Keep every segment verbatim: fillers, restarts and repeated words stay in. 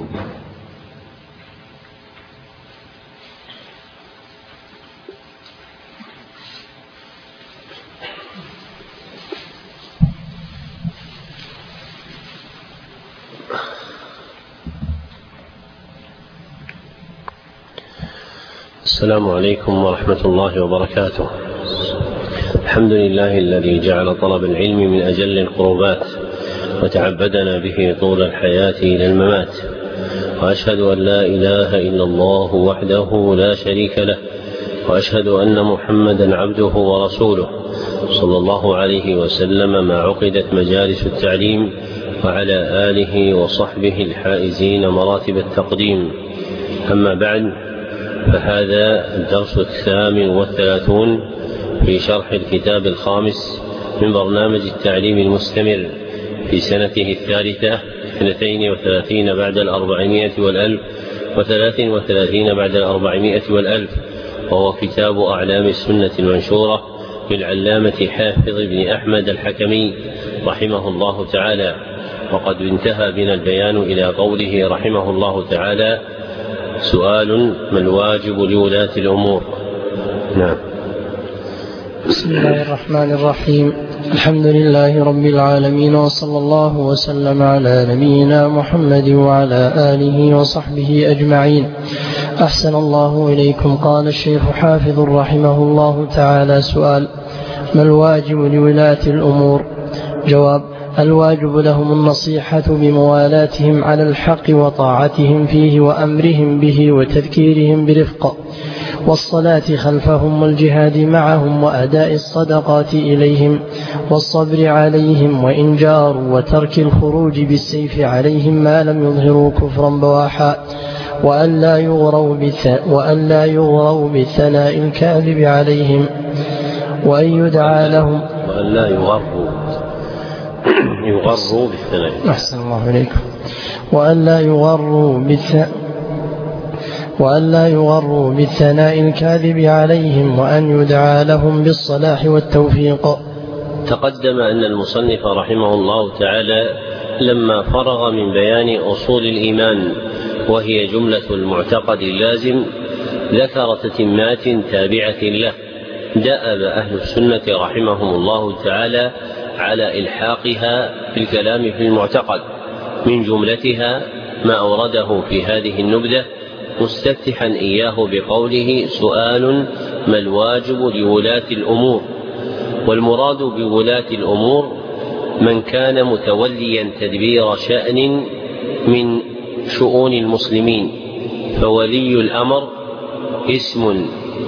السلام عليكم ورحمة الله وبركاته. الحمد لله الذي جعل طلب العلم من أجل القربات وتعبدنا به طول الحياة إلى الممات، وأشهد أن لا إله إلا الله وحده لا شريك له، وأشهد أن محمدا عبده ورسوله صلى الله عليه وسلم ما عقدت مجالس التعليم، وعلى آله وصحبه الحائزين مراتب التقديم. أما بعد، فهذا الدرس الثامن والثلاثون في شرح الكتاب الخامس من برنامج التعليم المستمر في سنته الثالثة اثنتين وثلاثين بعد الأربعمائة والألف وثلاث وثلاثين بعد الأربعمائة والألف، وهو كتاب أعلام السنة المنشورة للعلامة حافظ بن أحمد الحكمي رحمه الله تعالى. وقد انتهى بنا البيان إلى قوله رحمه الله تعالى: سؤال: ما الواجب لولاة الأمور؟ نعم. بسم الله الرحمن الرحيم. الحمد لله رب العالمين، وصلى الله وسلم على نبينا محمد وعلى آله وصحبه أجمعين. أحسن الله إليكم. قال الشيخ حافظ رحمه الله تعالى: سؤال: ما الواجب لولاة الأمور؟ جواب: الواجب لهم النصيحة بموالاتهم على الحق وطاعتهم فيه وأمرهم به وتذكيرهم برفق، والصلاة خلفهم والجهاد معهم وأداء الصدقات إليهم والصبر عليهم وإن جاروا، وترك الخروج بالسيف عليهم ما لم يظهروا كفرا بواحا، وأن لا يغروا وأن لا يغروا بالثناء الكاذب عليهم، وأن يدعى لهم وأن لا يغروا يغروا بالثناء. أحسن الله إليكم. وأن لا يغروا بالثناء وأن لا يغروا بالثناء الكاذب عليهم، وأن يدعى لهم بالصلاح والتوفيق. تقدم أن المصنف رحمه الله تعالى لما فرغ من بيان أصول الإيمان وهي جملة المعتقد اللازم، ذكر تتمات تابعة له دأب أهل السنة رحمهم الله تعالى على إلحاقها في الكلام في المعتقد، من جملتها ما أورده في هذه النبذة، مستفتحا إياه بقوله: سؤال: ما الواجب لولاة الأمور؟ والمراد بولاة الأمور من كان متوليا تدبير شأن من شؤون المسلمين، فولي الأمر اسم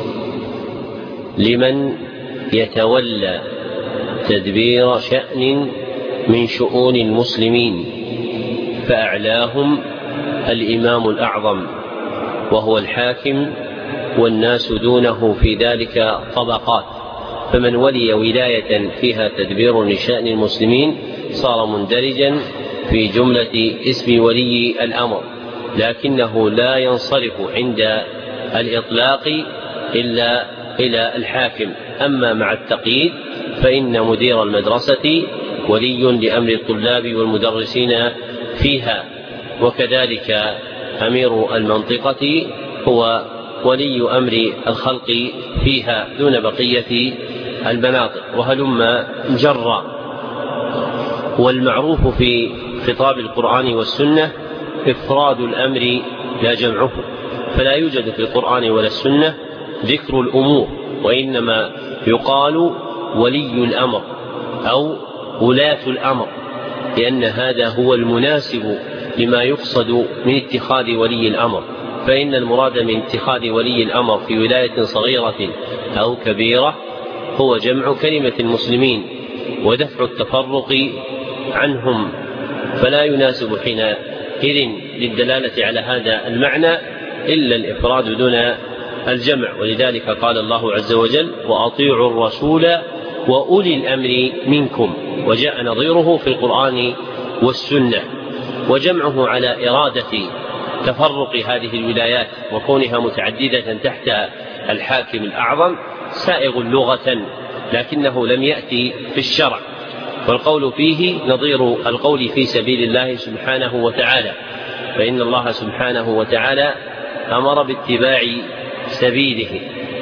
لمن يتولى تدبير شأن من شؤون المسلمين، فأعلاهم الإمام الأعظم وهو الحاكم، والناس دونه في ذلك طبقات، فمن ولي ولاية فيها تدبير لشأن المسلمين صار مندرجا في جملة اسم ولي الأمر، لكنه لا ينصرف عند الإطلاق إلا إلى الحاكم. أما مع التقييد فإن مدير المدرسة ولي لأمر الطلاب والمدرسين فيها، وكذلك أمير المنطقة هو ولي أمر الخلق فيها دون بقية المناطق، وهلم جرا. والمعروف في خطاب القرآن والسنة إفراد الأمر لا جمعه، فلا يوجد في القرآن ولا السنة ذكر الأمور، وإنما يقال ولي الأمر أو ولاة الأمر، لأن هذا هو المناسب لما يقصد من اتخاذ ولي الأمر. فإن المراد من اتخاذ ولي الأمر في ولاية صغيرة أو كبيرة هو جمع كلمة المسلمين ودفع التفرق عنهم، فلا يناسب حينئذ للدلالة على هذا المعنى إلا الإفراد دون الجمع. ولذلك قال الله عز وجل: وأطيعوا الرسول وأولي الأمر منكم، وجاء نظيره في القرآن والسنة. وجمعه على إرادة تفرق هذه الولايات وكونها متعددة تحت الحاكم الأعظم سائغ لغة، لكنه لم يأتي في الشرع، والقول فيه نظير القول في سبيل الله سبحانه وتعالى: فإن الله سبحانه وتعالى أمر باتباع سبيله.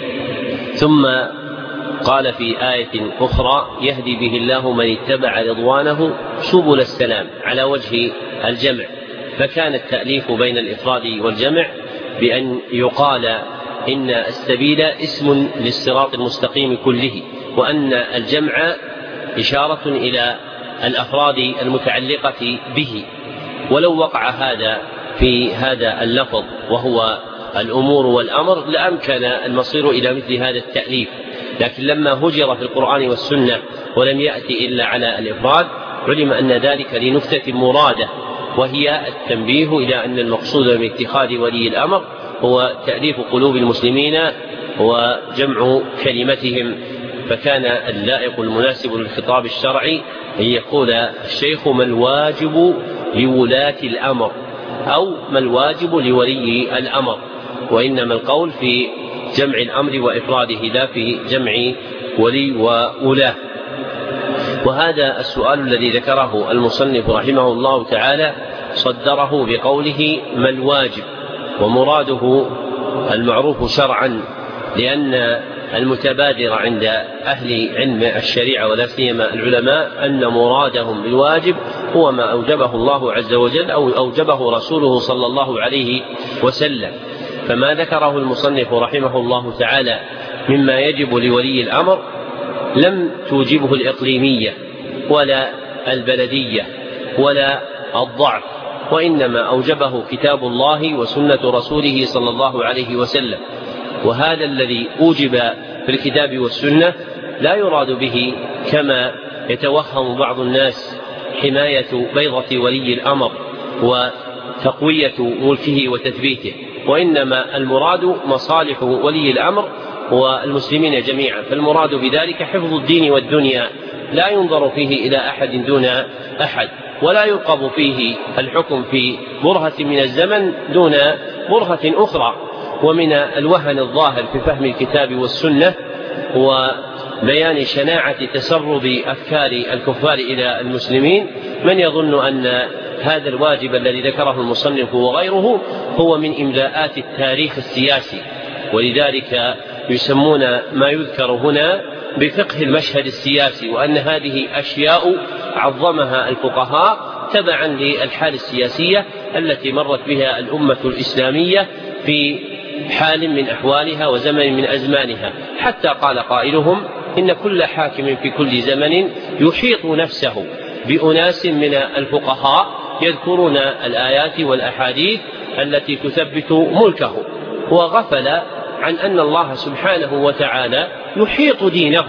ثم قال في آية أخرى: يهدي به الله من اتبع رضوانه سبل السلام، على وجه الجمع. فكان التأليف بين الإفراد والجمع بأن يقال إن السبيل اسم للصراط المستقيم كله، وأن الجمع إشارة إلى الأفراد المتعلقة به. ولو وقع هذا في هذا اللفظ وهو الأمور والأمر لأمكن المصير إلى مثل هذا التأليف، لكن لما هجر في القرآن والسنة ولم يأتي إلا على الإفراد علم أن ذلك لنكتة مرادة، وهي التنبيه إلى أن المقصود من اتخاذ ولي الأمر هو تأليف قلوب المسلمين وجمع كلمتهم. فكان اللائق المناسب للخطاب الشرعي أن يقول الشيخ: ما الواجب لولاة الأمر، أو ما الواجب لولي الأمر، وإنما القول في جمع الأمر وإفراده لا في جمع ولي وولاة. وهذا السؤال الذي ذكره المصنف رحمه الله تعالى صدره بقوله: ما الواجب، ومراده المعروف شرعا، لأن المتبادر عند أهل علم الشريعة ولا سيما العلماء أن مرادهم بالواجب هو ما أوجبه الله عز وجل أو أوجبه رسوله صلى الله عليه وسلم. فما ذكره المصنف رحمه الله تعالى مما يجب لولي الأمر لم توجبه الإقليمية ولا البلدية ولا الضعف، وإنما أوجبه كتاب الله وسنة رسوله صلى الله عليه وسلم. وهذا الذي أوجب في الكتاب والسنة لا يراد به كما يتوهم بعض الناس حماية بيضة ولي الأمر وتقوية ملكه وتثبيته، وإنما المراد مصالح ولي الأمر والمسلمين جميعا. فالمراد بذلك حفظ الدين والدنيا، لا ينظر فيه إلى أحد دون أحد، ولا يرقب فيه الحكم في برهة من الزمن دون برهة أخرى. ومن الوهن الظاهر في فهم الكتاب والسنة وبيان شناعة تسرب أفكار الكفار إلى المسلمين من يظن أن هذا الواجب الذي ذكره المصنف وغيره هو من إملاءات التاريخ السياسي، ولذلك يسمون ما يذكر هنا بفقه المشهد السياسي، وأن هذه أشياء عظمها الفقهاء تبعا للحال السياسية التي مرت بها الأمة الإسلامية في حال من أحوالها وزمن من أزمانها، حتى قال قائلهم: إن كل حاكم في كل زمن يحيط نفسه بأناس من الفقهاء يذكرون الآيات والأحاديث التي تثبت ملكه، وغفل عن أن الله سبحانه وتعالى يحيط دينه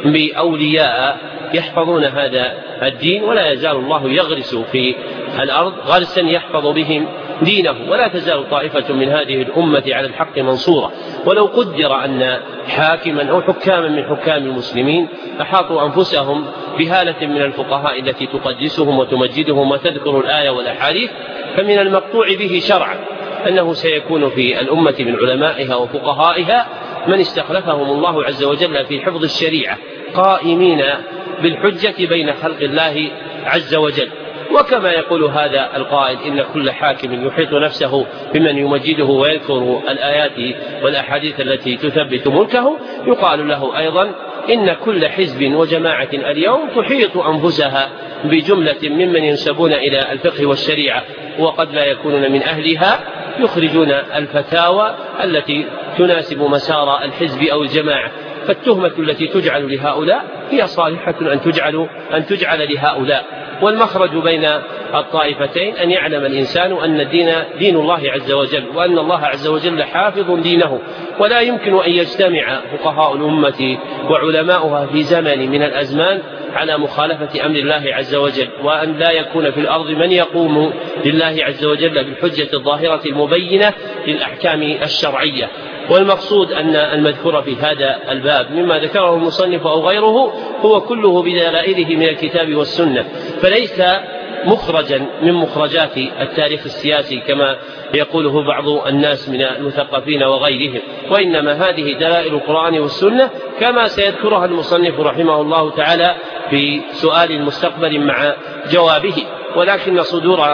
بأولياء يحفظون هذا الدين، ولا يزال الله يغرس في الأرض غرسا يحفظ بهم دينه، ولا تزال طائفة من هذه الأمة على الحق منصورة. ولو قدر أن حاكما أو حكاما من حكام المسلمين أحاطوا أنفسهم بهالة من الفقهاء التي تقدسهم وتمجدهم وتذكر الآية والأحاديث، فمن المقطوع به شرعا أنه سيكون في الأمة من علمائها وفقهائها من استخلفهم الله عز وجل في حفظ الشريعة قائمين بالحجة بين خلق الله عز وجل. وكما يقول هذا القائل: إن كل حاكم يحيط نفسه بمن يمجده ويذكر الآيات والأحاديث التي تثبت ملكه، يقال له أيضا: إن كل حزب وجماعة اليوم تحيط أنفسها بجملة ممن ينسبون إلى الفقه والشريعة وقد لا يكونون من أهلها، يخرجون الفتاوى التي تناسب مسار الحزب أو الجماعة. فالتهمة التي تجعل لهؤلاء هي صالحة أن تجعل, أن تجعل لهؤلاء. والمخرج بين الطائفتين أن يعلم الإنسان أن الدين دين الله عز وجل، وأن الله عز وجل حافظ دينه، ولا يمكن أن يجتمع فقهاء الأمة وعلماؤها في زمن من الأزمان على مخالفة أمر الله عز وجل، وأن لا يكون في الأرض من يقوم لله عز وجل بالحجة الظاهرة المبينة للأحكام الشرعية. والمقصود أن المذكور في هذا الباب مما ذكره المصنف أو غيره هو كله بدلائله من الكتاب والسنة، فليس مخرجا من مخرجات التاريخ السياسي كما يقوله بعض الناس من المثقفين وغيرهم، وإنما هذه دلائل القرآن والسنة كما سيذكرها المصنف رحمه الله تعالى في سؤال مستقبل مع جوابه. ولكن صدور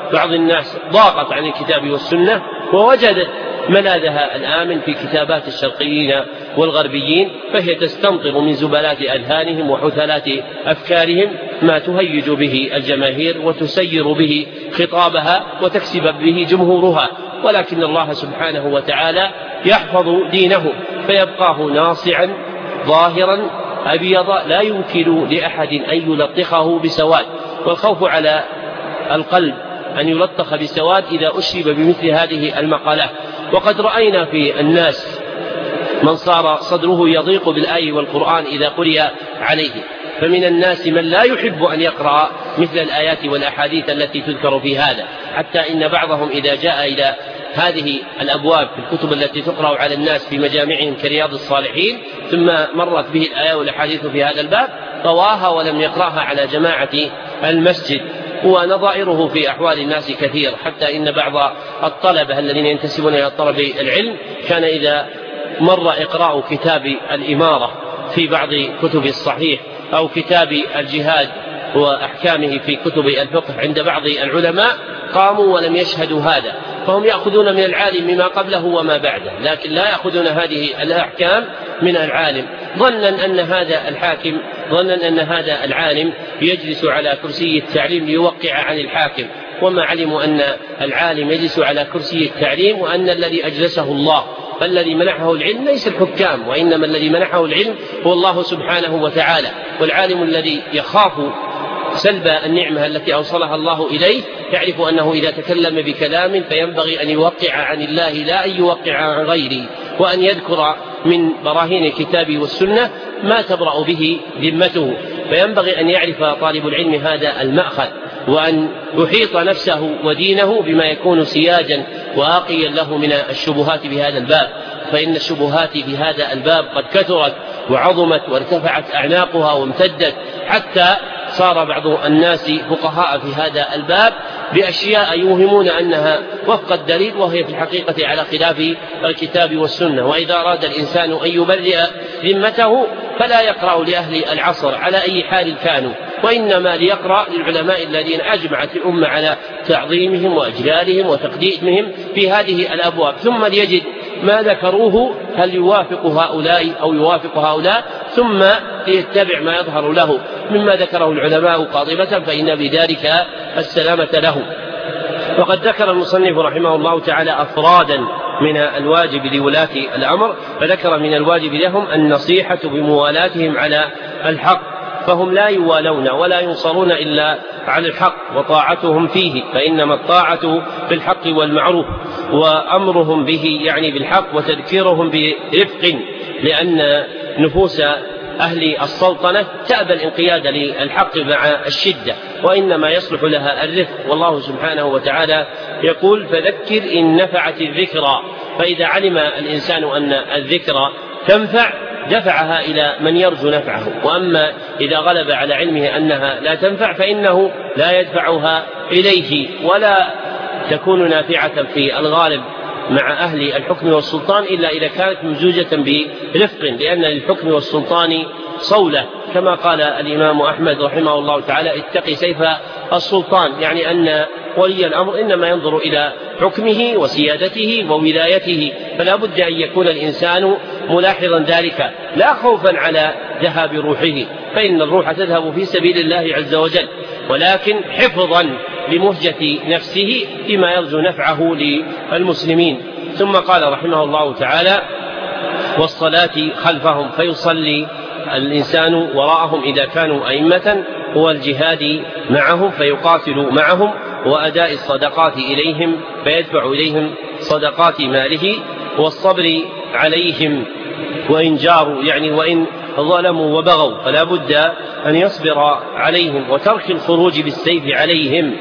بعض الناس ضاقت عن الكتاب والسنة ووجدت ملاذها الآمن في كتابات الشرقيين والغربيين، فهي تستمطر من زبلات أذهانهم وحثلات أفكارهم ما تهيج به الجماهير وتسير به خطابها وتكسب به جمهورها، ولكن الله سبحانه وتعالى يحفظ دينه فيبقاه ناصعا ظاهرا أبيض لا يمكن لأحد أن يلطخه بسواد، والخوف على القلب أن يلطخ بسواد إذا أشرب بمثل هذه المقالات. وقد رأينا في الناس من صار صدره يضيق بالآي والقرآن إذا قرئ عليه، فمن الناس من لا يحب أن يقرأ مثل الآيات والأحاديث التي تذكر في هذا، حتى إن بعضهم إذا جاء إلى هذه الأبواب في الكتب التي تقرأ على الناس في مجامعهم كرياض الصالحين ثم مرت به الآية والأحاديث في هذا الباب طواها ولم يقرأها على جماعة المسجد، ونظائره في أحوال الناس كثير، حتى إن بعض الطلبة الذين ينتسبون إلى طلب العلم كان إذا مر إقراء كتاب الإمارة في بعض كتب الصحيح أو كتاب الجهاد وأحكامه في كتب الفقه عند بعض العلماء قاموا ولم يشهدوا هذا، فهم يأخذون من العالم مما قبله وما بعده، لكن لا يأخذون هذه الأحكام من العالم، ظنا أن هذا الحاكم ظنا أن هذا العالم يجلس على كرسي التعليم ليوقع عن الحاكم، وما علموا أن العالم يجلس على كرسي التعليم وأن الذي أجلسه الله، فالذي منحه العلم ليس الحكام، وإنما الذي منحه العلم هو الله سبحانه وتعالى. والعالم الذي يخاف سلب النعمة التي أوصلها الله إليه يعرف أنه إذا تكلم بكلام فينبغي أن يوقع عن الله لا أن يوقع عن غيره، وأن يذكر من براهين الكتاب والسنة ما تبرأ به ذمته، فينبغي أن يعرف طالب العلم هذا المأخذ، وأن يحيط نفسه ودينه بما يكون سياجا واقيا له من الشبهات بهذا الباب، فإن الشبهات في هذا الباب قد كثرت وعظمت وارتفعت أعناقها وامتدت، حتى صار بعض الناس فقهاء في هذا الباب بأشياء يوهمون أنها وفق الدليل وهي في الحقيقة على خلاف الكتاب والسنة. وإذا أراد الإنسان أن يبرئ ذمته فلا يقرأ لأهل العصر على أي حال كانوا، وإنما ليقرأ للعلماء الذين أجمعت الأمة على تعظيمهم وأجلالهم وتقديمهم في هذه الأبواب، ثم ليجد ما ذكروه هل يوافق هؤلاء أو يوافق هؤلاء، ثم ليتبع ما يظهر له مما ذكره العلماء قاطبة، فإن بذلك السلامة له. وقد ذكر المصنف رحمه الله تعالى أفرادا من الواجب لولاة الأمر، فذكر من الواجب لهم النصيحة بموالاتهم على الحق، فهم لا يوالون ولا ينصرون إلا على الحق وطاعتهم فيه، فإنما الطاعة بالحق والمعروف، وأمرهم به يعني بالحق، وتذكيرهم برفق، لأن نفوس أهل السلطنة تأبى الانقياد للحق مع الشدة، وإنما يصلح لها الرفق. والله سبحانه وتعالى يقول فذكر إن نفعت الذكرى، فإذا علم الإنسان أن الذكرى تنفع دفعها إلى من يرجو نفعه، وأما إذا غلب على علمه أنها لا تنفع فإنه لا يدفعها إليه، ولا تكون نافعة في الغالب مع أهل الحكم والسلطان إلا إذا كانت ممزوجة برفق، لأن للحكم والسلطان صولة، كما قال الإمام أحمد رحمه الله تعالى اتقي سيف السلطان، يعني أن ولي الأمر إنما ينظر إلى حكمه وسيادته وولايته، فلا بد أن يكون الإنسان ملاحظا ذلك، لا خوفا على ذهاب روحه، فإن الروح تذهب في سبيل الله عز وجل، ولكن حفظا لمهجة نفسه بما يرجو نفعه للمسلمين. ثم قال رحمه الله تعالى والصلاة خلفهم، فيصلي الإنسان وراءهم إذا كانوا أئمة، والجهاد معهم فيقاتل معهم، وأداء الصدقات إليهم فيدفع إليهم صدقات ماله، والصبر عليهم وإن جاروا يعني وإن ظلموا وبغوا فلا بد أن يصبر عليهم، وترك الخروج بالسيف عليهم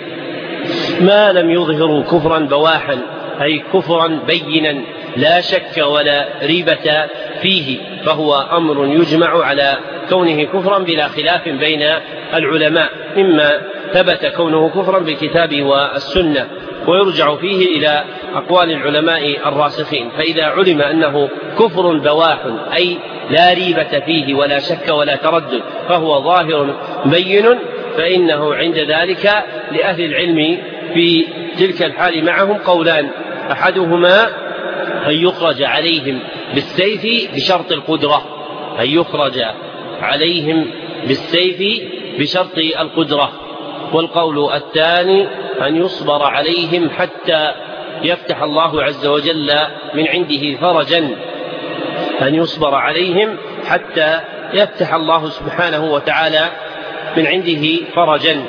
ما لم يظهروا كفرا بواحا، أي كفرا بينا لا شك ولا ريبة فيه، فهو أمر يجمع على كونه كفرا بلا خلاف بين العلماء، مما ثبت كونه كفرا بالكتاب والسنة، ويرجع فيه إلى أقوال العلماء الراسخين. فإذا علم أنه كفر بواح أي لا ريبة فيه ولا شك ولا تردد، فهو ظاهر بين، فإنه عند ذلك لأهل العلم في تلك الحال معهم قولان: أحدهما أن يخرج عليهم بالسيف بشرط القدرة، أن يخرج عليهم بالسيف بشرط القدرة، والقول الثاني أن يصبر عليهم حتى يفتح الله عز وجل من عنده فرجا، أن يصبر عليهم حتى يفتح الله سبحانه وتعالى من عنده فرجا.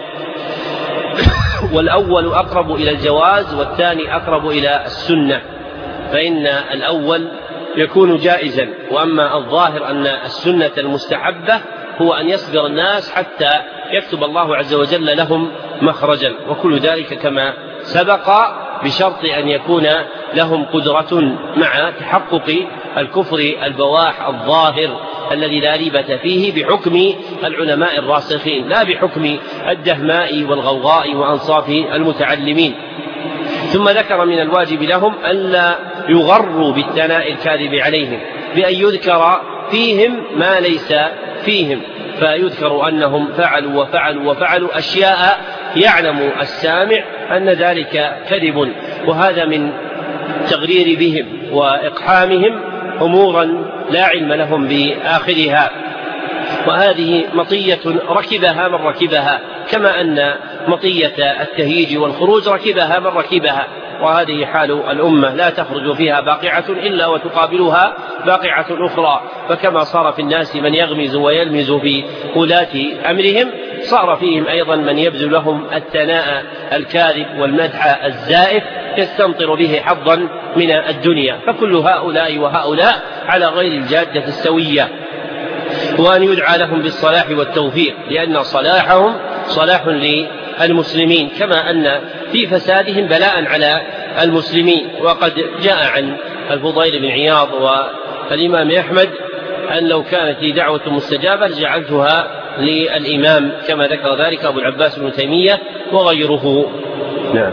والأول أقرب إلى الجواز والثاني أقرب إلى السنة، فإن الأول يكون جائزا، وأما الظاهر أن السنة المستحبة هو أن يصبر الناس حتى يكتب الله عز وجل لهم مخرجا، وكل ذلك كما سبق بشرط أن يكون لهم قدرة مع تحقق الكفر البواح الظاهر الذي لا ريبة فيه بحكم العلماء الراسخين، لا بحكم الدهماء والغوغاء وأنصاف المتعلمين. ثم ذكر من الواجب لهم ألا يغروا بالثناء الكاذب عليهم بأن يذكر فيهم ما ليس فيهم، فيذكر أنهم فعلوا وفعلوا وفعلوا أشياء يعلم السامع أن ذلك كذب، وهذا من تغرير بهم وإقحامهم أمورا لا علم لهم بآخرها، وهذه مطية ركبها من ركبها، كما أن مطية التهييج والخروج ركبها من ركبها، وهذه حال الأمة لا تخرج فيها باقعة إلا وتقابلها باقعة أخرى. فكما صار في الناس من يغمز ويلمز في ولاة أمرهم، صار فيهم أيضا من يبذل لهم الثناء الكاذب والمدح الزائف يستمطر به حظا من الدنيا، فكل هؤلاء وهؤلاء على غير الجادة السوية. وأن يدعى لهم بالصلاح والتوفيق، لأن صلاحهم صلاح للمسلمين، كما أن في فسادهم بلاء على المسلمين. وقد جاء عن الفضيل بن عياض والإمام أحمد أن لو كانت لي دعوة مستجابة جعلتها للإمام، كما ذكر ذلك أبو العباس بن تيمية وغيره. نعم.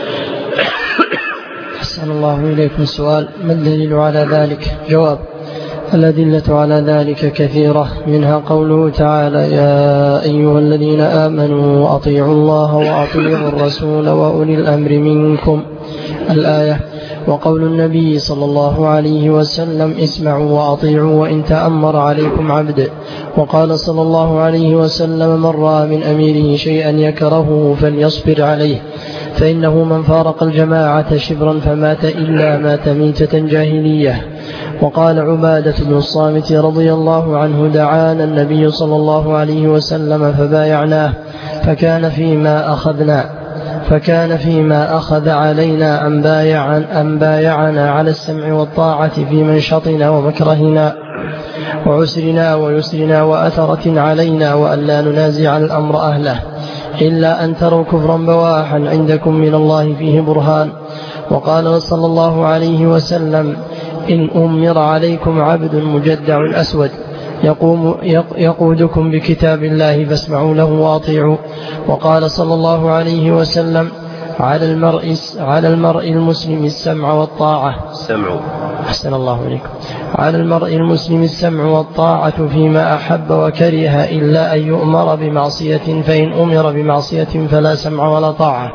أحسن الله إليكم. سؤال: ما الدليل على ذلك؟ جواب: الأدلة على ذلك كثيرة، منها قوله تعالى: يا أيها الذين آمنوا أطيعوا الله وأطيعوا الرسول وأولي الأمر منكم، الآية. وقول النبي صلى الله عليه وسلم: اسمعوا وأطيعوا وإن تأمر عليكم عبد. وقال صلى الله عليه وسلم: من رأى من أميره شيئا يكرهه فليصبر عليه، فإنه من فارق الجماعة شبرا فمات إلا مات ميتة جاهلية. وقال عبادة بن الصامت رضي الله عنه: دعانا النبي صلى الله عليه وسلم فبايعناه، فكان فيما أخذنا فكان فيما أخذ علينا أن بايعنا, أن بايعنا على السمع والطاعة في منشطنا ومكرهنا وعسرنا ويسرنا وأثرة علينا، وأن لا ننازع الأمر أهله إلا أن تروا كفرا بواحا عندكم من الله فيه برهان. وقال صلى الله عليه وسلم: إن أمر عليكم عبد مجدع أسود يقوم يقودكم بكتاب الله فاسمعوا له وأطيعوا. وقال صلى الله عليه وسلم: على المرء على المرء المسلم السمع والطاعة السمع أحسن الله عليكم على المرء المسلم السمع والطاعة فيما أحب وكره، إلا أن يؤمر بمعصية، فإن أمر بمعصية فلا سمع ولا طاعة.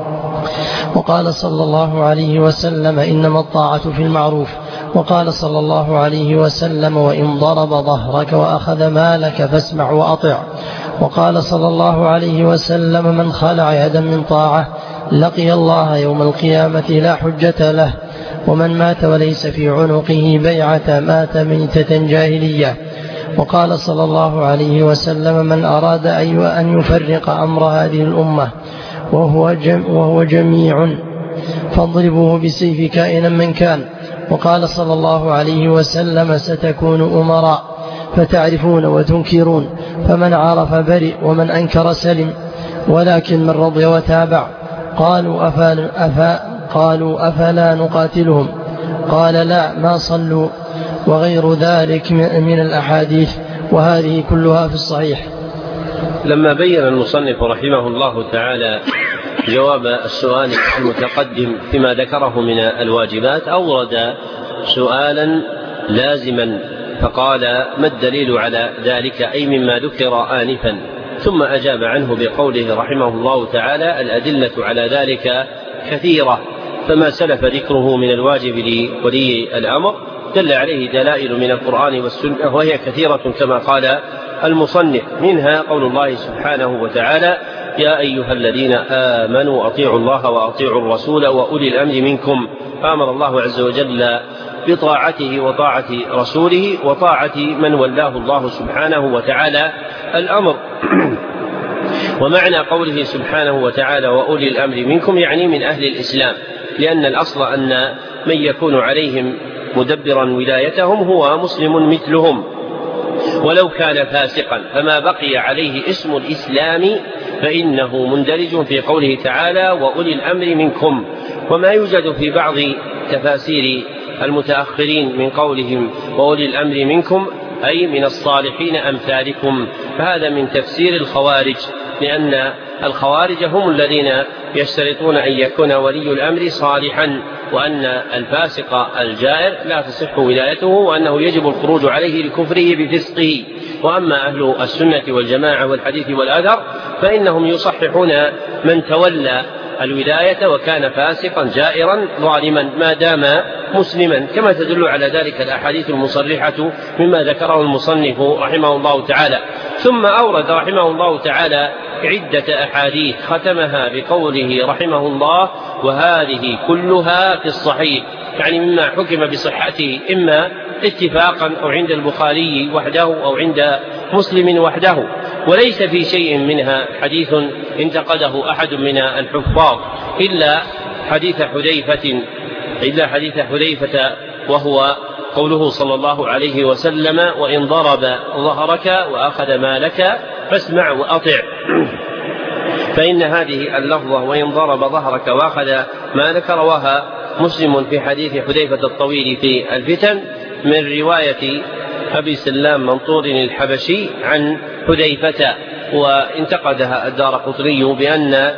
وقال صلى الله عليه وسلم: إنما الطاعة في المعروف. وقال صلى الله عليه وسلم: وإن ضرب ظهرك وأخذ مالك فاسمع وأطع. وقال صلى الله عليه وسلم: من خلع يدا من طاعة لقي الله يوم القيامة لا حجة له، ومن مات وليس في عنقه بيعة مات ميتة جاهلية. وقال صلى الله عليه وسلم: من أراد أن يفرق أمر هذه الأمة وهو, جم وهو جميع فاضربوه بسيف كائنا من كان. وقال صلى الله عليه وسلم: ستكون أمراء فتعرفون وتنكرون، فمن عرف برئ ومن أنكر سلم، ولكن من رضي وتابع. قالوا أفا أفا قالوا أفلا نقاتلهم؟ قال: لا، ما صلوا، وغير ذلك من الأحاديث، وهذه كلها في الصحيح. لما بين المصنف رحمه الله تعالى جواب السؤال المتقدم فيما ذكره من الواجبات، أورد سؤالا لازما فقال: ما الدليل على ذلك؟ أي مما ذكر آنفا. ثم أجاب عنه بقوله رحمه الله تعالى: الأدلة على ذلك كثيرة، فما سلف ذكره من الواجب لولي الأمر دل عليه دلائل من القرآن والسنة، وهي كثيرة كما قال المصنف. منها قول الله سبحانه وتعالى: يا أيها الذين آمنوا أطيعوا الله وأطيعوا الرسول وأولي الأمر منكم. فأمر الله عز وجل بطاعته وطاعة رسوله وطاعة من ولاه الله سبحانه وتعالى الأمر. ومعنى قوله سبحانه وتعالى وأولي الأمر منكم يعني من أهل الإسلام، لأن الأصل أن من يكون عليهم مدبرا ولايتهم هو مسلم مثلهم ولو كان فاسقا، فما بقي عليه اسم الإسلام فإنه مندرج في قوله تعالى وأولي الأمر منكم. وما يوجد في بعض تفاسير المتأخرين من قولهم وأولي الأمر منكم أي من الصالحين أمثالكم، فهذا من تفسير الخوارج، لأن الخوارج هم الذين يشترطون أن يكون ولي الأمر صالحا، وأن الفاسق الجائر لا تصح ولايته، وأنه يجب الخروج عليه لكفره بفسقه. وأما أهل السنة والجماعة والحديث والأثر فإنهم يصححون من تولى الولاية وكان فاسقا جائرا ظالما ما دام مسلما، كما تدل على ذلك الأحاديث المصرحة مما ذكره المصنف رحمه الله تعالى. ثم أورد رحمه الله تعالى عدة أحاديث ختمها بقوله رحمه الله وهذه كلها في الصحيح، يعني مما حكم بصحته إما اتفاقا أو عند البخاري وحده أو عند مسلم وحده، وليس في شيء منها حديث انتقده أحد من الحفاظ إلا حديث حذيفة إلا حديث حذيفة وهو قوله صلى الله عليه وسلم وإن ضرب ظهرك وأخذ مالك فاسمع وأطع، فإن هذه اللفظة وإن ضرب ظهرك وأخذ مالك رواها مسلم في حديث حذيفة الطويل في الفتن من رواية أبي سلام منطور الحبشي عن حذيفة، وانتقدها الدارقطني بأن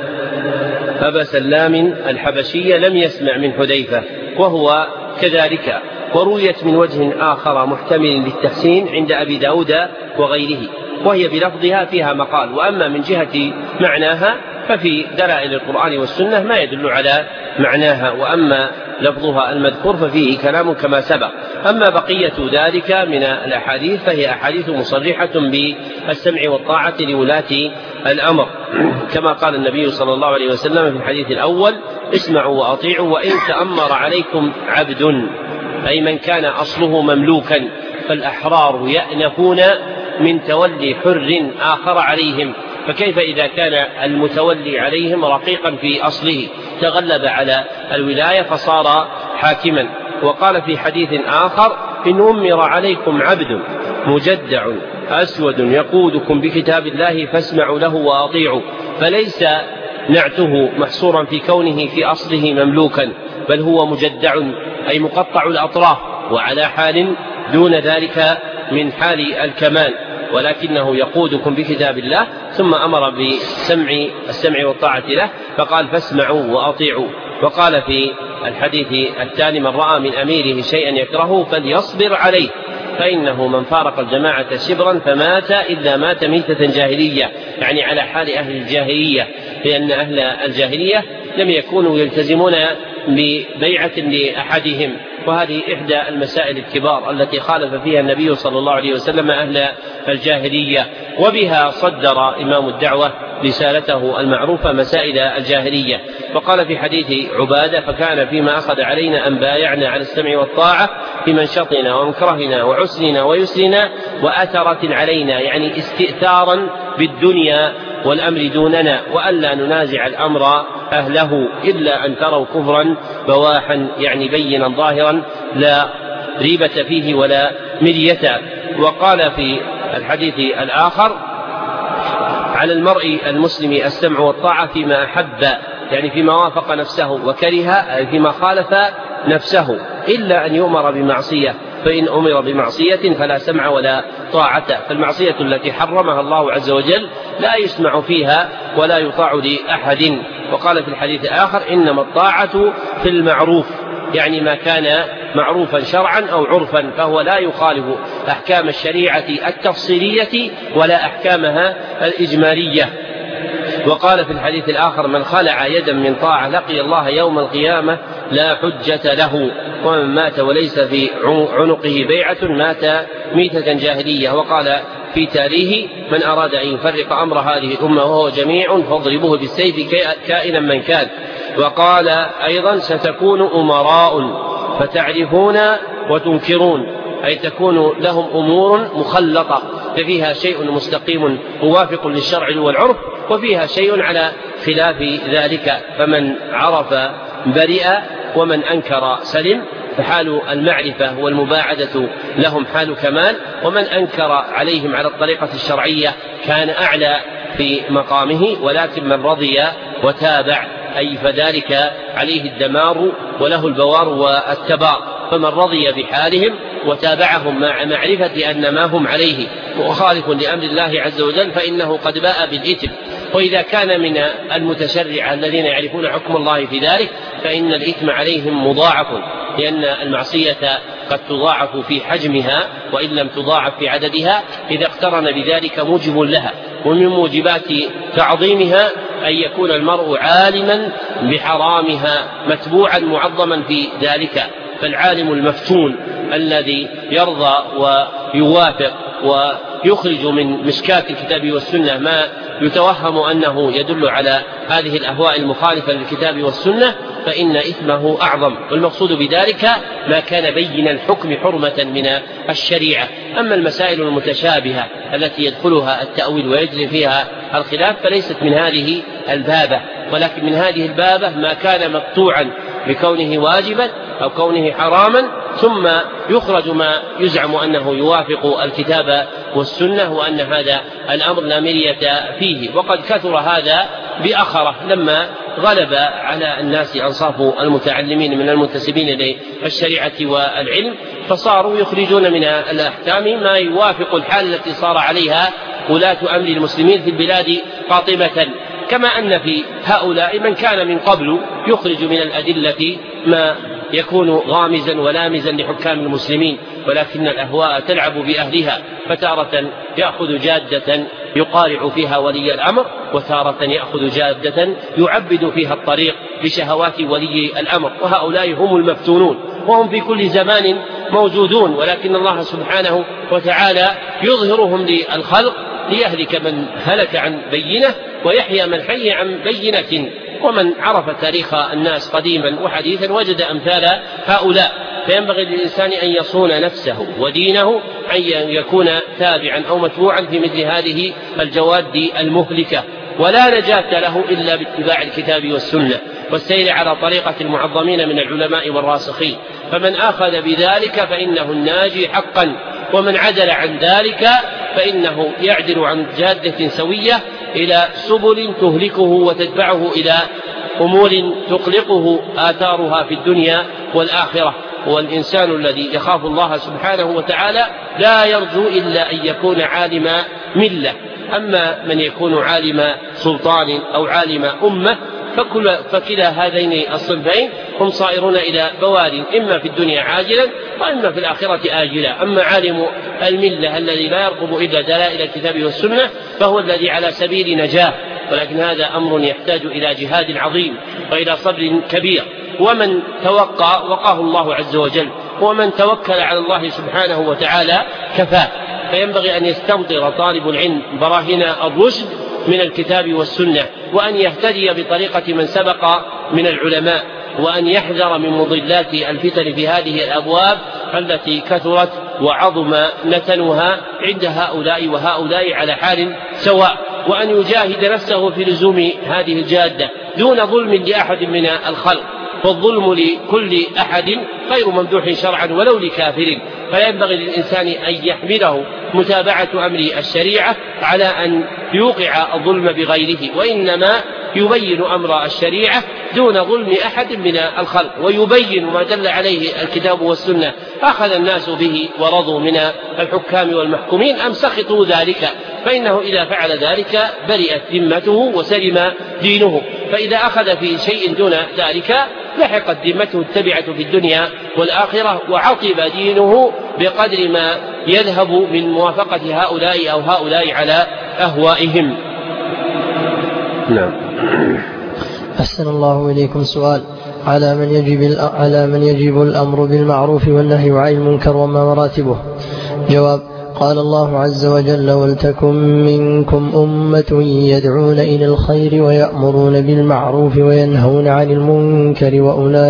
أبا سلام الحبشي لم يسمع من حذيفة وهو كذلك. ورويت من وجه آخر محتمل للتحسين عند أبي داود وغيره، وهي بلفظها فيها مقال. وأما من جهة معناها ففي دلائل القرآن والسنة ما يدل على معناها، وأما لفظها المذكور ففيه كلام كما سبق. أما بقية ذلك من الأحاديث فهي أحاديث مصرحة بالسمع والطاعة لولاة الأمر، كما قال النبي صلى الله عليه وسلم في الحديث الأول اسمعوا وأطيعوا وإن تأمر عليكم عبد، أي من كان أصله مملوكا، فالأحرار يأنفون من تولي حر آخر عليهم، فكيف إذا كان المتولي عليهم رقيقا في أصله تغلب على الولاية فصار حاكما. وقال في حديث آخر إن أمر عليكم عبد مجدع أسود يقودكم بكتاب الله فاسمعوا له وأطيعوا، فليس نعته محصورا في كونه في أصله مملوكا، بل هو مجدع أي مقطع الأطراف وعلى حال دون ذلك من حال الكمال، ولكنه يقودكم بكتاب الله. ثم أمر بسمع السمع والطاعة له فقال فاسمعوا وأطيعوا. وقال في الحديث الثاني من رأى من أميره شيئا يكرهه فليصبر عليه، فإنه من فارق الجماعة شبرا فمات إلا مات ميتة جاهلية، يعني على حال أهل الجاهلية، لأن أهل الجاهلية لم يكونوا يلتزمون ببيعة لأحدهم، وهذه إحدى المسائل الكبار التي خالف فيها النبي صلى الله عليه وسلم أهل الجاهلية، وبها صدر إمام الدعوة رسالته المعروفة مسائل الجاهلية. وقال في حديث عبادة فكان فيما أخذ علينا أن بايعنا على السمع والطاعة في منشطنا ومكرهنا وعسرنا ويسرنا وأثرة علينا، يعني استئثارا بالدنيا والأمر دوننا، وألا ننازع الأمر أهله إلا أن تروا كفرا بواحا، يعني بينا ظاهرا لا ريبة فيه ولا مرية. وقال في الحديث الآخر على المرء المسلم السمع والطاعة فيما أحب، يعني فيما وافق نفسه، وكره أي فيما خالف نفسه، إلا أن يؤمر بمعصية، فإن أمر بمعصية فلا سمع ولا طاعة. فالمعصية التي حرمها الله عز وجل لا يسمع فيها ولا يطاع لأحد. وقال في الحديث الآخر إنما الطاعة في المعروف، يعني ما كان معروفا شرعا أو عرفا فهو لا يخالف أحكام الشريعة التفصيلية ولا أحكامها الإجمالية. وقال في الحديث الآخر: من خلع يدا من طاعة لقي الله يوم القيامة لا حجة له، ومن مات وليس في عنقه بيعة مات ميتة جاهلية. وقال في تاليه: من أراد أن يفرق أمر هذه الأمة وهو جميع فاضربوه بالسيف كائنا من كان. وقال أيضا: ستكون أمراء فتعرفون وتنكرون، أي تكون لهم أمور مخلطة فيها شيء مستقيم موافق للشرع والعرف وفيها شيء على خلاف ذلك، فمن عرف برئ ومن أنكر سلم. فحال المعرفة والمباعدة لهم حال كمال، ومن أنكر عليهم على الطريقة الشرعية كان أعلى في مقامه. ولكن من رضي وتابع أي فذلك عليه الدمار وله البوار والتبار، فمن رضي بحالهم وتابعهم مع معرفة أن ما هم عليه مخالف لأمر الله عز وجل فإنه قد باء بالإثم. وإذا كان من المتشرع الذين يعرفون حكم الله في ذلك فإن الإثم عليهم مضاعف، لأن المعصية قد تضاعف في حجمها وإن لم تضاعف في عددها إذا اقترن بذلك موجب لها. ومن موجبات تعظيمها أن يكون المرء عالما بحرامها متبوعا معظما في ذلك. فالعالم المفتون الذي يرضى ويوافق ويخرج من مشكات الكتاب والسنة ما يتوهم أنه يدل على هذه الأهواء المخالفة للكتاب والسنة فإن إثمه أعظم. والمقصود بذلك ما كان بين الحكم حرمة من الشريعة. أما المسائل المتشابهة التي يدخلها التأويل ويجري فيها الخلاف فليست من هذه البابة، ولكن من هذه البابة ما كان مقطوعا بكونه واجبا أو كونه حراما ثم يخرج ما يزعم أنه يوافق الكتاب والسنة وأن هذا الأمر لا مرية فيه. وقد كثر هذا بأخره لما غلب على الناس أنصاف المتعلمين من المنتسبين للشريعة والعلم، فصاروا يخرجون من الأحكام ما يوافق الحال التي صار عليها ولاة أمر المسلمين في البلاد قاطبة. كما أن في هؤلاء من كان من قبل يخرج من الأدلة ما يكون غامزا ولامزا لحكام المسلمين، ولكن الأهواء تلعب بأهلها، فتارة يأخذ جادة يقارع فيها ولي الأمر، وتارة يأخذ جادة يعبد فيها الطريق بشهوات ولي الأمر. وهؤلاء هم المفتونون وهم في كل زمان موجودون، ولكن الله سبحانه وتعالى يظهرهم للخلق ليهلك من هلك عن بينه ويحيى من حي عن بينة. ومن عرف تاريخ الناس قديما وحديثا وجد أمثال هؤلاء. فينبغي للإنسان أن يصون نفسه ودينه أن يكون تابعا أو متبوعا في مثل هذه الجواد المهلكة، ولا نجاة له إلا باتباع الكتاب والسنة والسير على طريقة المعظمين من العلماء والراسخين. فمن أخذ بذلك فإنه الناجي حقا، ومن عدل عن ذلك فإنه يعدل عن جادة سوية إلى سبل تهلكه وتدفعه إلى أمور تقلقه آثارها في الدنيا والآخرة. والإنسان الذي يخاف الله سبحانه وتعالى لا يرجو إلا أن يكون عالم ملة. أما من يكون عالم سلطان أو عالم أمة فكل فكلا هذين الصنفين هم صائرون إلى بوار إما في الدنيا عاجلا وإما في الآخرة آجلا. أما عالم الملة الذي لا يرغب إلا دلائل الكتاب والسنة فهو الذي على سبيل نجاة، ولكن هذا أمر يحتاج إلى جهاد عظيم وإلى صبر كبير. ومن توقى وقاه الله عز وجل، ومن توكل على الله سبحانه وتعالى كفاه. فينبغي أن يستمطر طالب العلم براهين الرشد من الكتاب والسنة، وأن يهتدي بطريقة من سبق من العلماء، وأن يحذر من مضلات الفتن في هذه الأبواب التي كثرت وعظم نتنها عند هؤلاء وهؤلاء على حال سواء، وأن يجاهد نفسه في لزوم هذه الجادة دون ظلم لأحد من الخلق، فالظلم لكل أحد غير ممدوح شرعا ولو لكافر. فينبغي للإنسان أن يحمله متابعة أمر الشريعة على أن يوقع الظلم بغيره، وإنما يبين أمر الشريعة دون ظلم أحد من الخلق، ويبين ما دل عليه الكتاب والسنة أخذ الناس به ورضوا من الحكام والمحكومين أم سخطوا ذلك، فإنه إذا فعل ذلك برئت ذمته وسلم دينه. فإذا أخذ في شيء دون ذلك لحقت ذمته التبعة في الدنيا والآخرة، وعطب دينه بقدر ما يذهب من موافقة هؤلاء أو هؤلاء على أهوائهم. نعم. أحسن الله إليكم. سؤال: على من يجب على من يجب الأمر بالمعروف والنهي عن المنكر وما مراتبه؟ جواب: قال الله عز وجل: ولتكن منكم أمة يدعون إلى الخير ويأمرون بالمعروف وينهون عن المنكر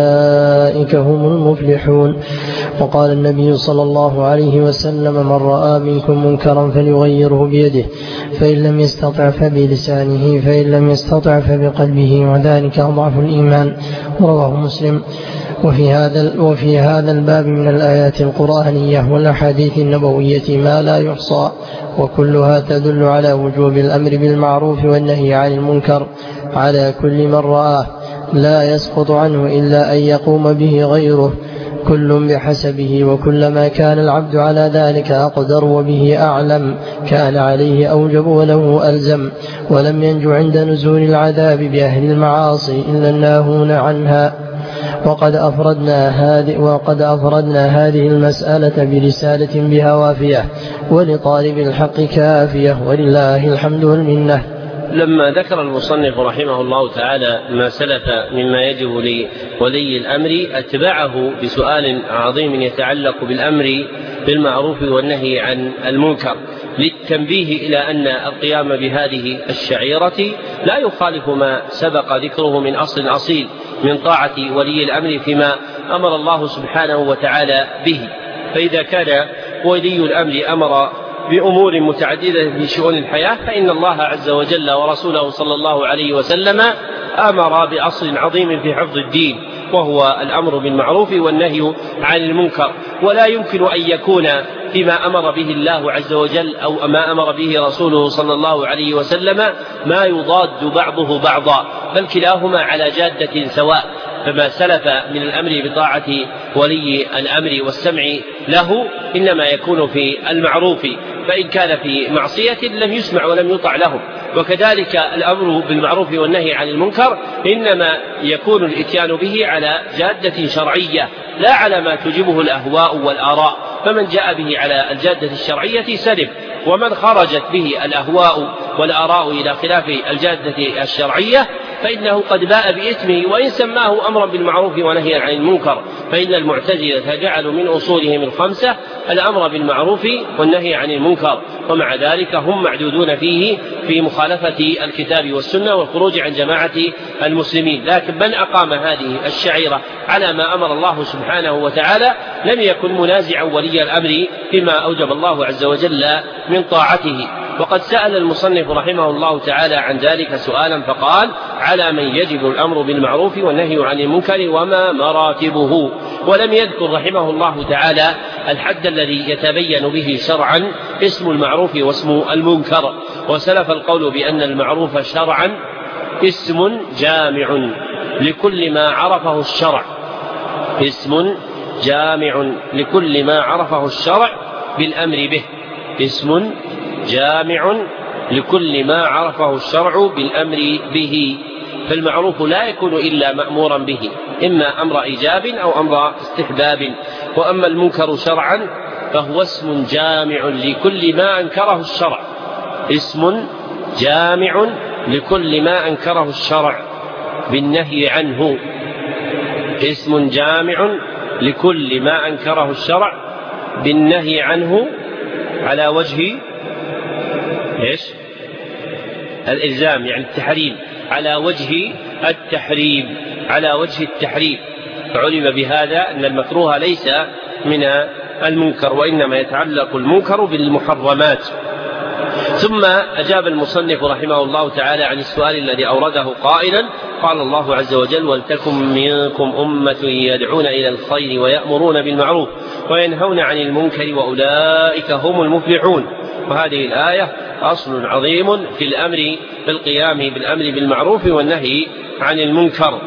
وأولئك هم المفلحون. وقال النبي صلى الله عليه وسلم: من رأى منكم منكرا فليغيره بيده، فإن لم يستطع فبلسانه، فإن لم يستطع فبقلبه، وذلك أضعف الإيمان. رواه مسلم. وفي هذا وفي هذا الباب من الآيات القرآنية والأحاديث النبوية ما لا يحصى، وكلها تدل على وجوب الأمر بالمعروف والنهي عن المنكر على كل من رآه، لا يسقط عنه إلا أن يقوم به غيره، كل بحسبه، وكلما كان العبد على ذلك أقدر وبه أعلم كان عليه أوجب وله ألزم. ولم ينج عند نزول العذاب بأهل المعاصي إلا الناهون عنها. وقد أفردنا هذه, وقد أفردنا هذه المسألة برسالة بها وافية، ولطالب الحق كافية، ولله الحمد والمنة. لما ذكر المصنف رحمه الله تعالى ما سلف مما يجب لولي الأمر، أتبعه بسؤال عظيم يتعلق بالأمر بالمعروف والنهي عن المنكر، للتنبيه إلى أن القيام بهذه الشعيرة لا يخالف ما سبق ذكره من أصل أصيل من طاعة ولي الأمر فيما أمر الله سبحانه وتعالى به. فإذا كان ولي الأمر أمر بأمور متعددة في شؤون الحياة، فإن الله عز وجل ورسوله صلى الله عليه وسلم أمر بأصل عظيم في حفظ الدين، وهو الأمر بالمعروف والنهي عن المنكر. ولا يمكن أن يكون فيما أمر به الله عز وجل أو ما أمر به رسوله صلى الله عليه وسلم ما يضاد بعضه بعضا، بل كلاهما على جادة سواء. فما سلف من الأمر بطاعة ولي الأمر والسمع له إنما يكون في المعروف، فإن كان في معصية لم يسمع ولم يطع له. وكذلك الأمر بالمعروف والنهي عن المنكر إنما يكون الإتيان به على جادة شرعية لا على ما تجبه الأهواء والآراء، فمن جاء به على الجادة الشرعية سلم، ومن خرجت به الأهواء والآراء إلى خلاف الجادة الشرعية فإنه قد باء بإثمه وإن سماه أمرا بالمعروف ونهيا عن المنكر. فإن المعتزلة جعلوا من أصولهم الخمسة الأمر بالمعروف والنهي عن المنكر، ومع ذلك هم معدودون فيه في مخالفة الكتاب والسنة والخروج عن جماعة المسلمين. لكن من أقام هذه الشعيرة على ما أمر الله سبحانه وتعالى لم يكن منازعا ولي الأمر فيما أوجب الله عز وجل من طاعته. وقد سأل المصنف رحمه الله تعالى عن ذلك سؤالا فقال: على من يجب الأمر بالمعروف والنهي عن المنكر وما مراتبه. ولم يذكر رحمه الله تعالى الحد الذي يتبين به شرعا اسم المعروف واسم المنكر. وسلف القول بأن المعروف شرعا اسم جامع لكل ما عرفه الشرع، اسم جامع لكل ما عرفه الشرع بالأمر به، اسم جامع لكل ما عرفه الشرع بالأمر به. فالمعروف لا يكون إلا مأمورا به، إما أمر إيجاب أو أمر استحباب. وأما المنكر شرعا فهو اسم جامع لكل ما أنكره الشرع، اسم جامع لكل ما أنكره الشرع بالنهي عنه، اسم جامع لكل ما أنكره الشرع بالنهي عنه على وجه إيش؟ الإلزام، يعني التحريم، على وجه التحريم، على وجه التحريم. فعلم بهذا أن المكروه ليس من المنكر، وإنما يتعلق المنكر بالمحرمات. ثم أجاب المصنف رحمه الله تعالى عن السؤال الذي أورده قائلا: قال الله عز وجل: ولتكن منكم أمة يدعون إلى الخير ويأمرون بالمعروف وينهون عن المنكر وأولئك هم المفلحون. وهذه الآية أصل عظيم في الأمر بالقيام بالأمر بالمعروف والنهي عن المنكر.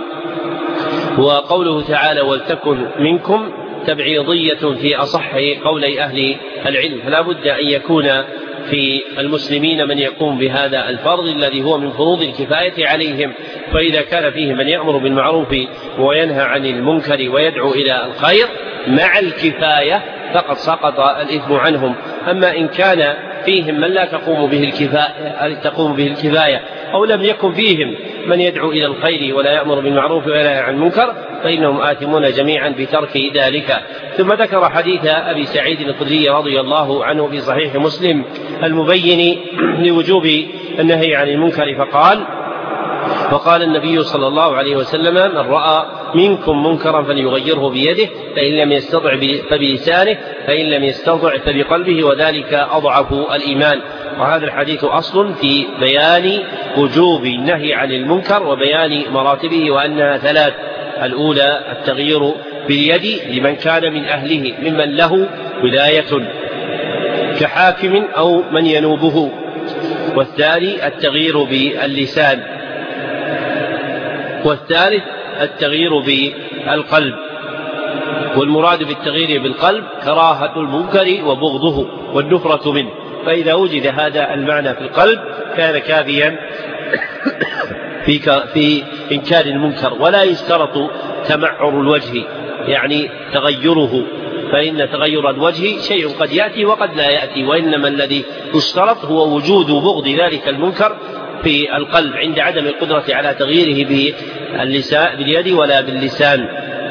وقوله تعالى: ولتكن منكم تبعيضية في أصح قولي أهل العلم، فلا بد أن يكون في المسلمين من يقوم بهذا الفرض الذي هو من فروض الكفاية عليهم. فإذا كان فيه من يأمر بالمعروف وينهى عن المنكر ويدعو إلى الخير مع الكفاية فقد سقط الإثم عنهم. أما إن كان فيهم من لا تقوم به الكفاية, تقوم به الكفاية أو لم يكن فيهم من يدعو إلى الخير ولا يأمر بالمعروف ولا ينهى عن المنكر فإنهم آثمون جميعا بترك ذلك. ثم ذكر حديث أبي سعيد الخدري رضي الله عنه في صحيح مسلم المبين لوجوب النهي عن المنكر فقال وقال النبي صلى الله عليه وسلم من رأى منكم منكرا فليغيره بيده فإن لم يستطع فبلسانه فإن لم يستطع فبقلبه وذلك أضعف الإيمان. وهذا الحديث أصل في بيان وجوب النهي عن المنكر وبيان مراتبه وأنها ثلاث. الأولى التغيير باليد لمن كان من أهله ممن له ولاية كحاكم أو من ينوبه، والثاني التغيير باللسان، والثالث التغيير بالقلب. والمراد بالتغيير بالقلب كراهة المنكر وبغضه والنفرة منه، فإذا وجد هذا المعنى في القلب كان كافيا في, في إنكار المنكر. ولا يشترط تمعر الوجه يعني تغيره، فإن تغير الوجه شيء قد يأتي وقد لا يأتي، وإنما الذي يشترط هو وجود بغض ذلك المنكر في القلب عند عدم القدرة على تغييره باللسان باليد ولا باللسان.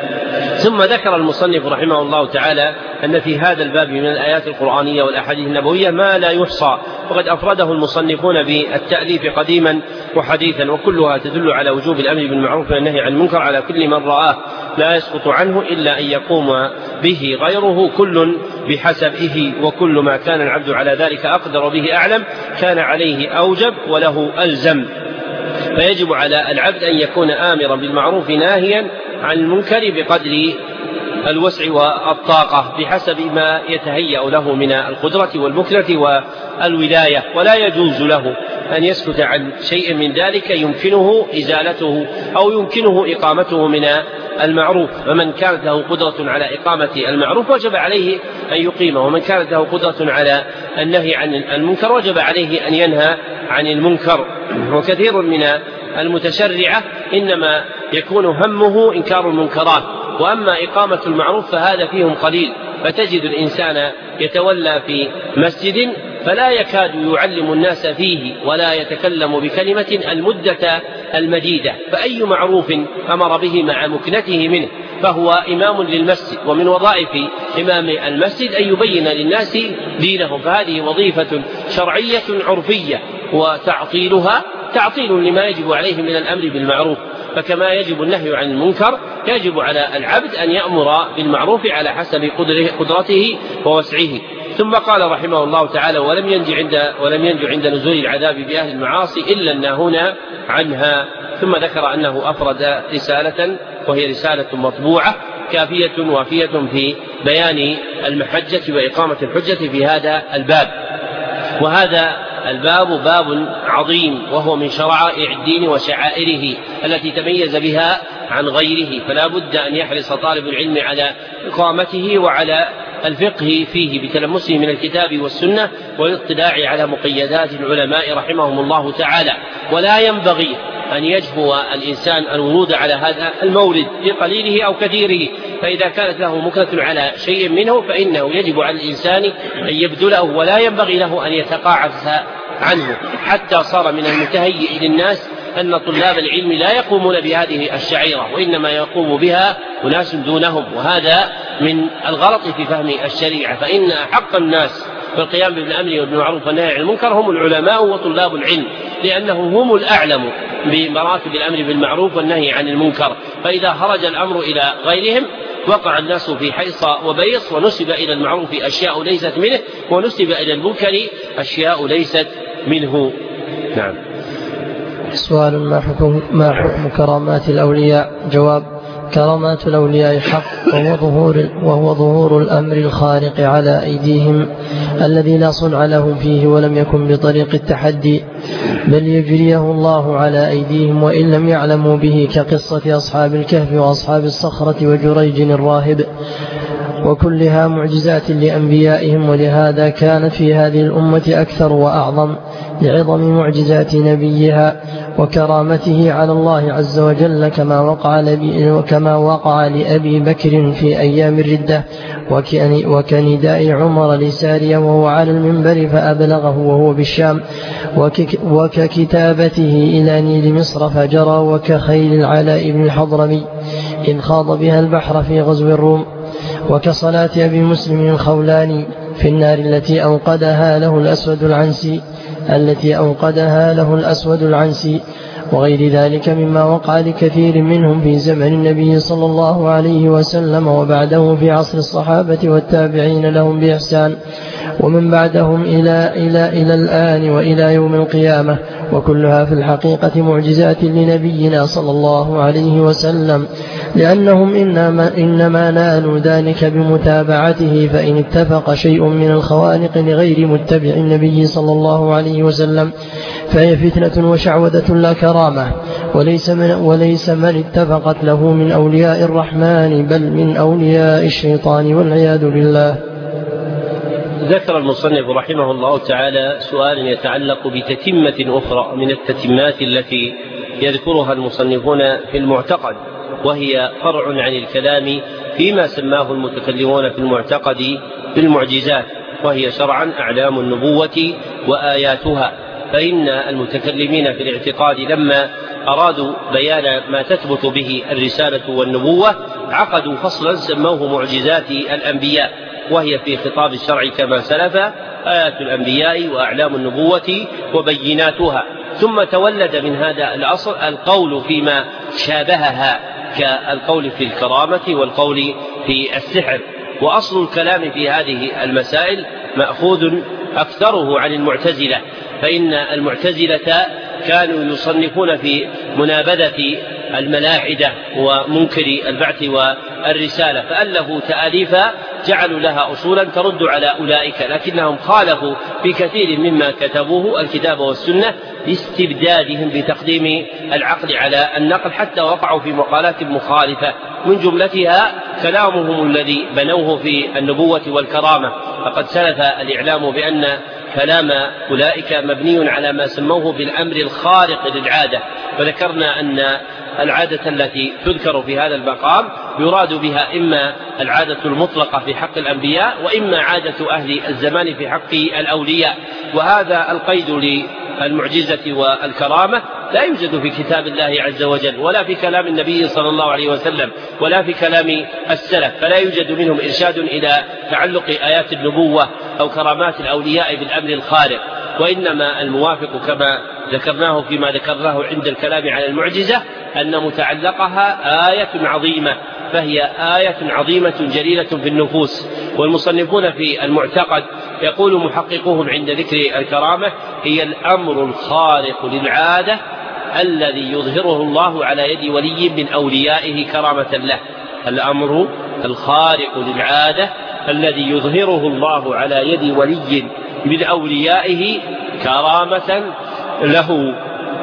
ثم ذكر المصنف رحمه الله تعالى أن في هذا الباب من الآيات القرآنية والأحاديث النبوية ما لا يحصى، وقد أفرده المصنفون بالتأليف قديما وحديثا، وكلها تدل على وجوب الأمر بالمعروف والنهي عن المنكر على كل من رآه لا يسقط عنه إلا أن يقوم به غيره، كل بحسبه، وكل ما كان العبد على ذلك أقدر به أعلم كان عليه أوجب وله ألزم. فيجب على العبد أن يكون آمرا بالمعروف ناهيا عن المنكر بقدر الوسع والطاقة بحسب ما يتهيأ له من القدرة والمكنة والولاية، ولا يجوز له أن يسكت عن شيء من ذلك يمكنه إزالته أو يمكنه إقامته من المعروف. فمن كانت له قدرة على إقامة المعروف وجب عليه أن يقيمه، ومن كانت له قدرة على النهي عن المنكر وجب عليه أن ينهى عن المنكر. وكثير من المتشرعة إنما يكون همه إنكار المنكرات، وأما إقامة المعروف فهذا فيهم قليل. فتجد الإنسان يتولى في مسجد فلا يكاد يعلم الناس فيه ولا يتكلم بكلمة المدة المديدة، فأي معروف أمر به مع مكنته منه فهو إمام للمسجد، ومن وظائف إمام المسجد أن يبين للناس دينهم، فهذه وظيفة شرعية عرفية، وتعطيلها تعطيل لما يجب عليه من الأمر بالمعروف. فكما يجب النهي عن المنكر يجب على العبد أن يأمر بالمعروف على حسب قدرته ووسعه. ثم قال رحمه الله تعالى ولم ينج عند, ولم ينج عند نزول العذاب بأهل المعاصي إلا الناهون عنها. ثم ذكر أنه أفرد رسالة وهي رسالة مطبوعة كافية وافية في بيان المحجة وإقامة الحجة في هذا الباب. وهذا الباب باب عظيم وهو من شرائع الدين وشعائره التي تميز بها عن غيره، فلا بد أن يحرص طالب العلم على إقامته وعلى الفقه فيه بتلمسه من الكتاب والسنة والاطلاع على مقيدات العلماء رحمهم الله تعالى. ولا ينبغي أن يجهو الإنسان الورود على هذا المولد بقليله أو كثيره، فإذا كانت له مكنة على شيء منه فإنه يجب على الإنسان أن يبذله، ولا ينبغي له أن يتقاعس عنه، حتى صار من المتهيئ للناس أن طلاب العلم لا يقومون بهذه الشعيرة وإنما يقوم بها أناس دونهم، وهذا من الغلط في فهم الشريعة. فإن أحق الناس بالقيام بالأمر والمعروف والنهي عن المنكر هم العلماء وطلاب العلم، لأنهم هم الأعلم بمراتب الأمر بالمعروف والنهي عن المنكر. فإذا خرج الأمر إلى غيرهم وقع الناس في حيص وبيص، ونسب إلى المعروف أشياء ليست منه ونسب إلى المنكر أشياء ليست منه. نعم. سؤال: ما حكم, ما حكم كرامات الأولياء؟ جواب: كرامات الأولياء حق، وهو ظهور, وهو ظهور الأمر الخارق على أيديهم الذي لا صنع لهم فيه ولم يكن بطريق التحدي، بل يجريه الله على أيديهم وإن لم يعلموا به، كقصة أصحاب الكهف وأصحاب الصخرة وجريج الراهب وكلها معجزات لأنبيائهم، ولهذا كانت في هذه الأمة أكثر وأعظم لعظم معجزات نبيها وكرامته على الله عز وجل، كما وقع, وكما وقع لأبي بكر في أيام الردة، وكنداء عمر لسارية وهو على المنبر فأبلغه وهو بالشام، وككتابته إلى نيل مصر فجرى، وكخيل العلاء بن الحضرمي إن خاض بها البحر في غزو الروم، وكصلاة أبي مسلم الخولاني في النار التي أوقدها له الأسود العنسي التي أوقدها له الأسود العنسي وغير ذلك مما وقع لكثير منهم في زمن النبي صلى الله عليه وسلم وبعده في عصر الصحابة والتابعين لهم بإحسان ومن بعدهم إلى, إلى, إلى الآن وإلى يوم القيامة، وكلها في الحقيقة معجزات لنبينا صلى الله عليه وسلم، لأنهم إنما, إنما نالوا ذلك بمتابعته، فإن اتفق شيء من الخوارق لغير متبع النبي صلى الله عليه وسلم فهي فتنة وشعوذة لا كرامة، وليس من, وليس من اتفقت له من أولياء الرحمن بل من أولياء الشيطان والعياذ بالله. ذكر المصنف رحمه الله تعالى سؤال يتعلق بتتمة أخرى من التتمات التي يذكرها المصنفون في المعتقد، وهي فرع عن الكلام فيما سماه المتكلمون في المعتقد بالمعجزات، وهي شرعا أعلام النبوة وآياتها. فإن المتكلمين في الاعتقاد لما أرادوا بيان ما تثبت به الرسالة والنبوة عقدوا فصلا سموه معجزات الأنبياء، وهي في خطاب الشرع كما سلف آيات الأنبياء وأعلام النبوة وبيناتها. ثم تولد من هذا الأصل القول فيما شابهها كالقول في الكرامة والقول في السحر. وأصل الكلام في هذه المسائل مأخوذ أكثره عن المعتزلة، فإن المعتزلة كانوا يصنفون في منابذة الملاحدة ومنكر البعث والرسالة، فألفوا تأليفا جعلوا لها أصولا ترد على أولئك، لكنهم خالفوا في كثير مما كتبوه الكتاب والسنة لاستبدادهم بتقديم العقل على النقل، حتى وقعوا في مقالات مخالفة، من جملتها كلامهم الذي بنوه في النبوة والكرامة. فقد سلف الإعلام بأن كلام أولئك مبني على ما سموه بالأمر الخارق للعادة، وذكرنا أن العادة التي تذكر في هذا المقام يراد بها إما العادة المطلقة في حق الأنبياء، وإما عادة أهل الزمان في حق الأولياء. وهذا القيد للمعجزة والكرامة لا يوجد في كتاب الله عز وجل، ولا في كلام النبي صلى الله عليه وسلم، ولا في كلام السلف، فلا يوجد منهم إرشاد إلى تعلق آيات النبوة أو كرامات الأولياء بالأمر الخارق، وإنما الموافق كما ذكرناه فيما ذكرناه عند الكلام على المعجزة أن متعلقها آية عظيمة، فهي آية عظيمة جليلة في النفوس. والمصنفون في المعتقد يقول محققوهم عند ذكر الكرامة هي الأمر الخارق للعادة الذي يظهره الله على يد ولي من أوليائه كرامة له. الأمر الخارق للعادة الذي يظهره الله على يد ولي من أوليائه كرامة له،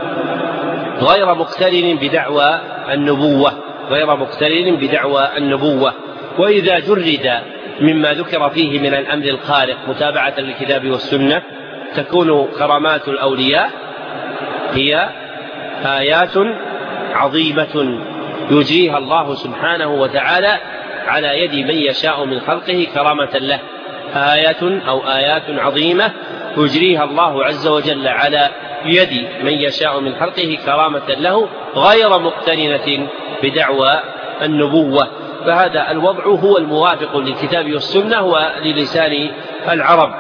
غير مقترن بدعوى النبوة غير مقترن بدعوى النبوة وإذا جرد مما ذكر فيه من الأمر الخارق متابعة للكتاب والسنة تكون كرامات الأولياء هي آيات عظيمة يجريها الله سبحانه وتعالى على يد من يشاء من خلقه كرامة له. آية أو آيات عظيمة يجريها الله عز وجل على يد من يشاء من خلقه كرامة له غير مقترنة بدعوى النبوة. فهذا الوضع هو الموافق للكتاب والسنة وللسان العرب.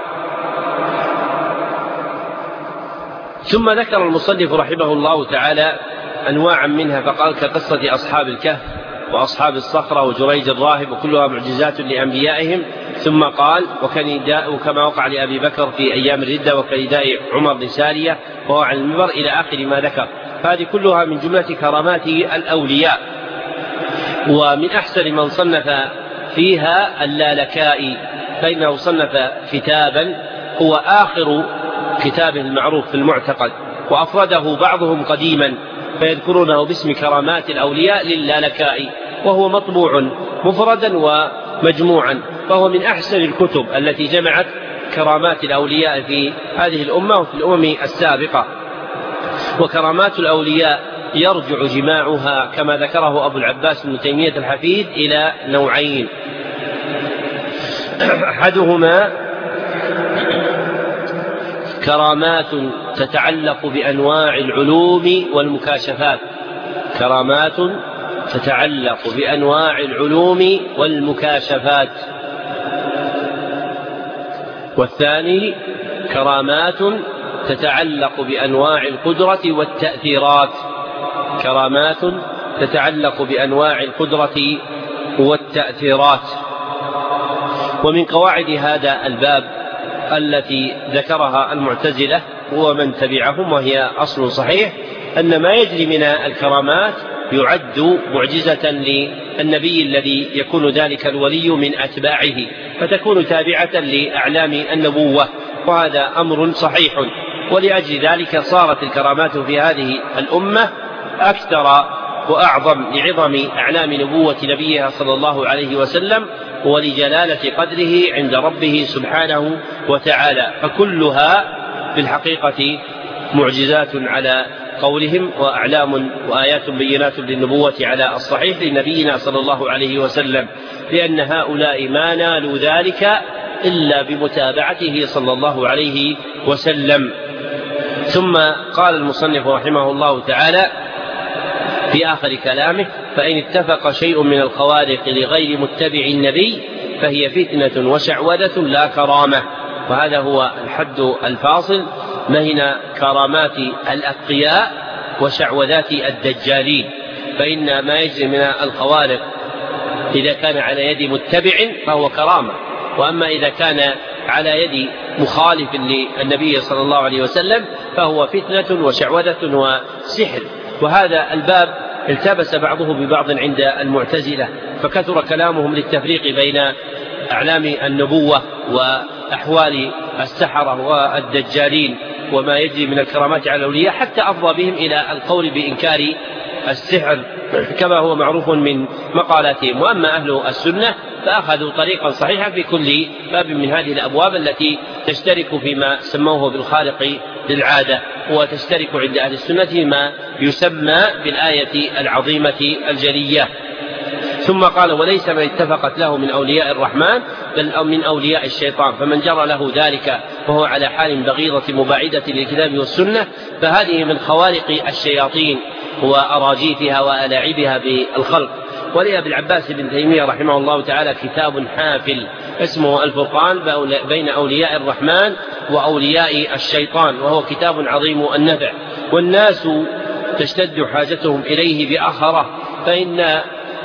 ثم ذكر المصنف رحمه الله تعالى أنواعا منها، فقال كقصة أصحاب الكهف وأصحاب الصخرة وجريج الراهب وكلها معجزات لأنبيائهم. ثم قال وكنداء كما وقع لأبي بكر في أيام الردة وكنداء عمر لسارية وهو على المنبر إلى آخر ما ذكر. هذه كلها من جملة كرامات الأولياء. ومن أحسن من صنف فيها اللالكائي، فإنه صنف كتابا هو آخر كتابه المعروف في المعتقد، وأفرده بعضهم قديما فيذكرونه باسم كرامات الأولياء للالكائي، وهو مطبوع مفردا مجموعا، فهو من أحسن الكتب التي جمعت كرامات الأولياء في هذه الأمة وفي الأمم السابقة. وكرامات الأولياء يرجع جماعها كما ذكره أبو العباس بن تيمية الحفيد إلى نوعين: أحدهما كرامات تتعلق بأنواع العلوم والمكاشفات، كرامات تتعلق بأنواع العلوم والمكاشفات. والثاني كرامات تتعلق بأنواع القدرة والتأثيرات، كرامات تتعلق بأنواع القدرة والتأثيرات. ومن قواعد هذا الباب التي ذكرها المعتزلة ومن تبعهم، وهي أصل صحيح، أن ما يجري من الكرامات يعد معجزة للنبي الذي يكون ذلك الولي من أتباعه، فتكون تابعة لأعلام النبوة، وهذا أمر صحيح. ولأجل ذلك صارت الكرامات في هذه الأمة أكثر وأعظم لعظم أعلام نبوة نبيها صلى الله عليه وسلم ولجلالة قدره عند ربه سبحانه وتعالى، فكلها في الحقيقة معجزات على قولهم، وأعلام وآيات بينات للنبوة على الصحيح لنبينا صلى الله عليه وسلم، لأن هؤلاء ما نالوا ذلك إلا بمتابعته صلى الله عليه وسلم. ثم قال المصنف رحمه الله تعالى في آخر كلامه: فإن اتفق شيء من الخوارق لغير متبع النبي فهي فتنة وشعوذة لا كرامة. وهذا هو الحد الفاصل بين كرامات الأتقياء وشعوذات الدجالين. فإن ما يجري من الخوارق إذا كان على يد متبع فهو كرامة، وأما إذا كان على يد مخالف للنبي صلى الله عليه وسلم فهو فتنة وشعوذة وسحر. وهذا الباب التبس بعضه ببعض عند المعتزلة، فكثر كلامهم للتفريق بين أعلام النبوة وأحوال السحرة والدجالين وما يجري من الكرامات على الأولياء، حتى أفضى بهم إلى القول بإنكار السحر كما هو معروف من مقالاتهم. وأما أهل السنة فأخذوا طريقا صحيحا في كل باب من هذه الأبواب التي تشترك فيما سموه بالخالق للعادة، وتشترك عند أهل السنة ما يسمى بالآية العظيمة الجلية. ثم قال: وليس من اتفقت له من أولياء الرحمن بل من أولياء الشيطان، فمن جرى له ذلك وهو على حال بغيضة مباعدة للكتاب والسنة فهذه من خوارق الشياطين وأراجيفها وألاعبها بالخلق. ولأبي العباس بن تيمية رحمه الله تعالى كتاب حافل اسمه الفرقان بين أولياء الرحمن وأولياء الشيطان، وهو كتاب عظيم النفع، والناس تشتد حاجتهم إليه بأخره. فإن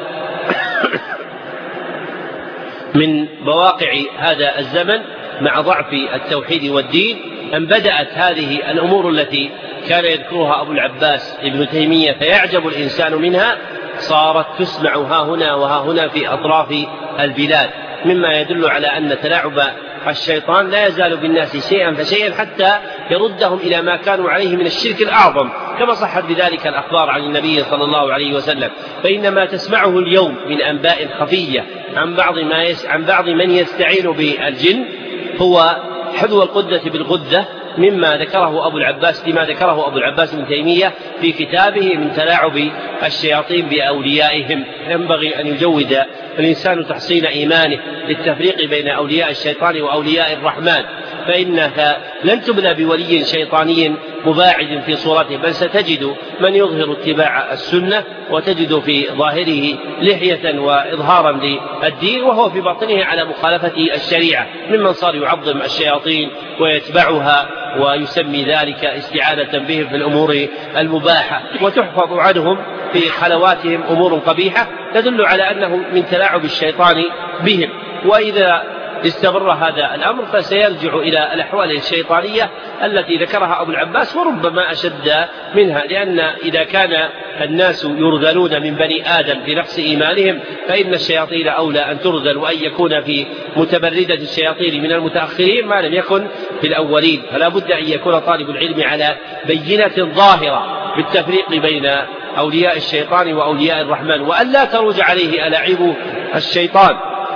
من بواقع هذا الزمن مع ضعف التوحيد والدين أن بدأت هذه الأمور التي كان يذكرها أبو العباس ابن تيمية فيعجب الإنسان منها، صارت تسمع ها هنا وها هنا في أطراف البلاد، مما يدل على أن تلاعب الشيطان لا يزال بالناس شيئا فشيئا حتى يردهم إلى ما كانوا عليه من الشرك الأعظم، كما صحت بذلك الأخبار عن النبي صلى الله عليه وسلم. فإنما تسمعه اليوم من أنباء خفية عن بعض, ما يس عن بعض من يستعين بالجن هو حذو القدة بالغدة، مما ذكره أبو العباس لما ذكره أبو العباس بن تيمية في كتابه من تلاعب الشياطين بأوليائهم. ينبغي أن يجود الإنسان تحصين إيمانه للتفريق بين أولياء الشيطان وأولياء الرحمن، فإنها لن تبلى بولي شيطاني مباعد في صورته، بل ستجد من يظهر اتباع السنة وتجد في ظاهره لحية وإظهارا للدين وهو في باطنه على مخالفة الشريعة، ممن صار يعظم الشياطين ويتبعها ويسمي ذلك استعانة بهم في الأمور المباحة، وتحفظ عنهم في خلواتهم أمور قبيحة تدل على أنه من تلاعب الشيطان بهم. وإذا استمر هذا الأمر فسيرجع إلى الأحوال الشيطانية التي ذكرها أبو العباس وربما أشد منها، لأن إذا كان الناس يرذلون من بني آدم بنقص إيمانهم فإن الشياطين أولى أن ترذل وأن يكون في متبردة الشياطين من المتأخرين ما لم يكن في الأولين. فلا بد أن يكون طالب العلم على بينة ظاهرة بالتفريق بين أولياء الشيطان وأولياء الرحمن، وأن لا تروج عليه ألاعب الشيطان.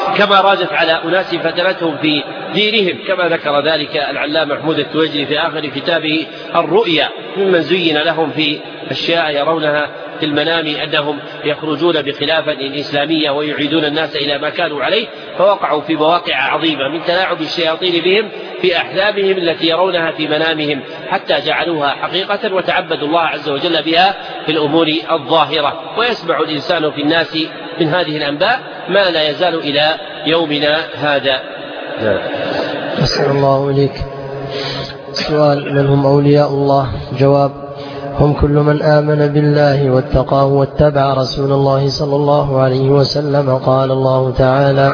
كما رادت على أناس فتنتهم في دينهم، كما ذكر ذلك العلامة محمود التويجري في آخر كتابه الرؤيا، ممن زين لهم في أشياء يرونها في المنام أنهم يخرجون بخلافة إسلامية ويعيدون الناس إلى ما كانوا عليه، فوقعوا في مواقع عظيمة من تلاعب الشياطين بهم في أحلامهم التي يرونها في منامهم، حتى جعلوها حقيقة وتعبدوا الله عز وجل بها في الأمور الظاهرة. ويسمع الإنسان في الناس من هذه الأنباء ما لا يزال إلى يومنا هذا. أسأل الله إليك. سؤال: من هم أولياء الله؟ جواب: هم كل من آمن بالله واتقاه واتبع رسول الله صلى الله عليه وسلم. قال الله تعالى: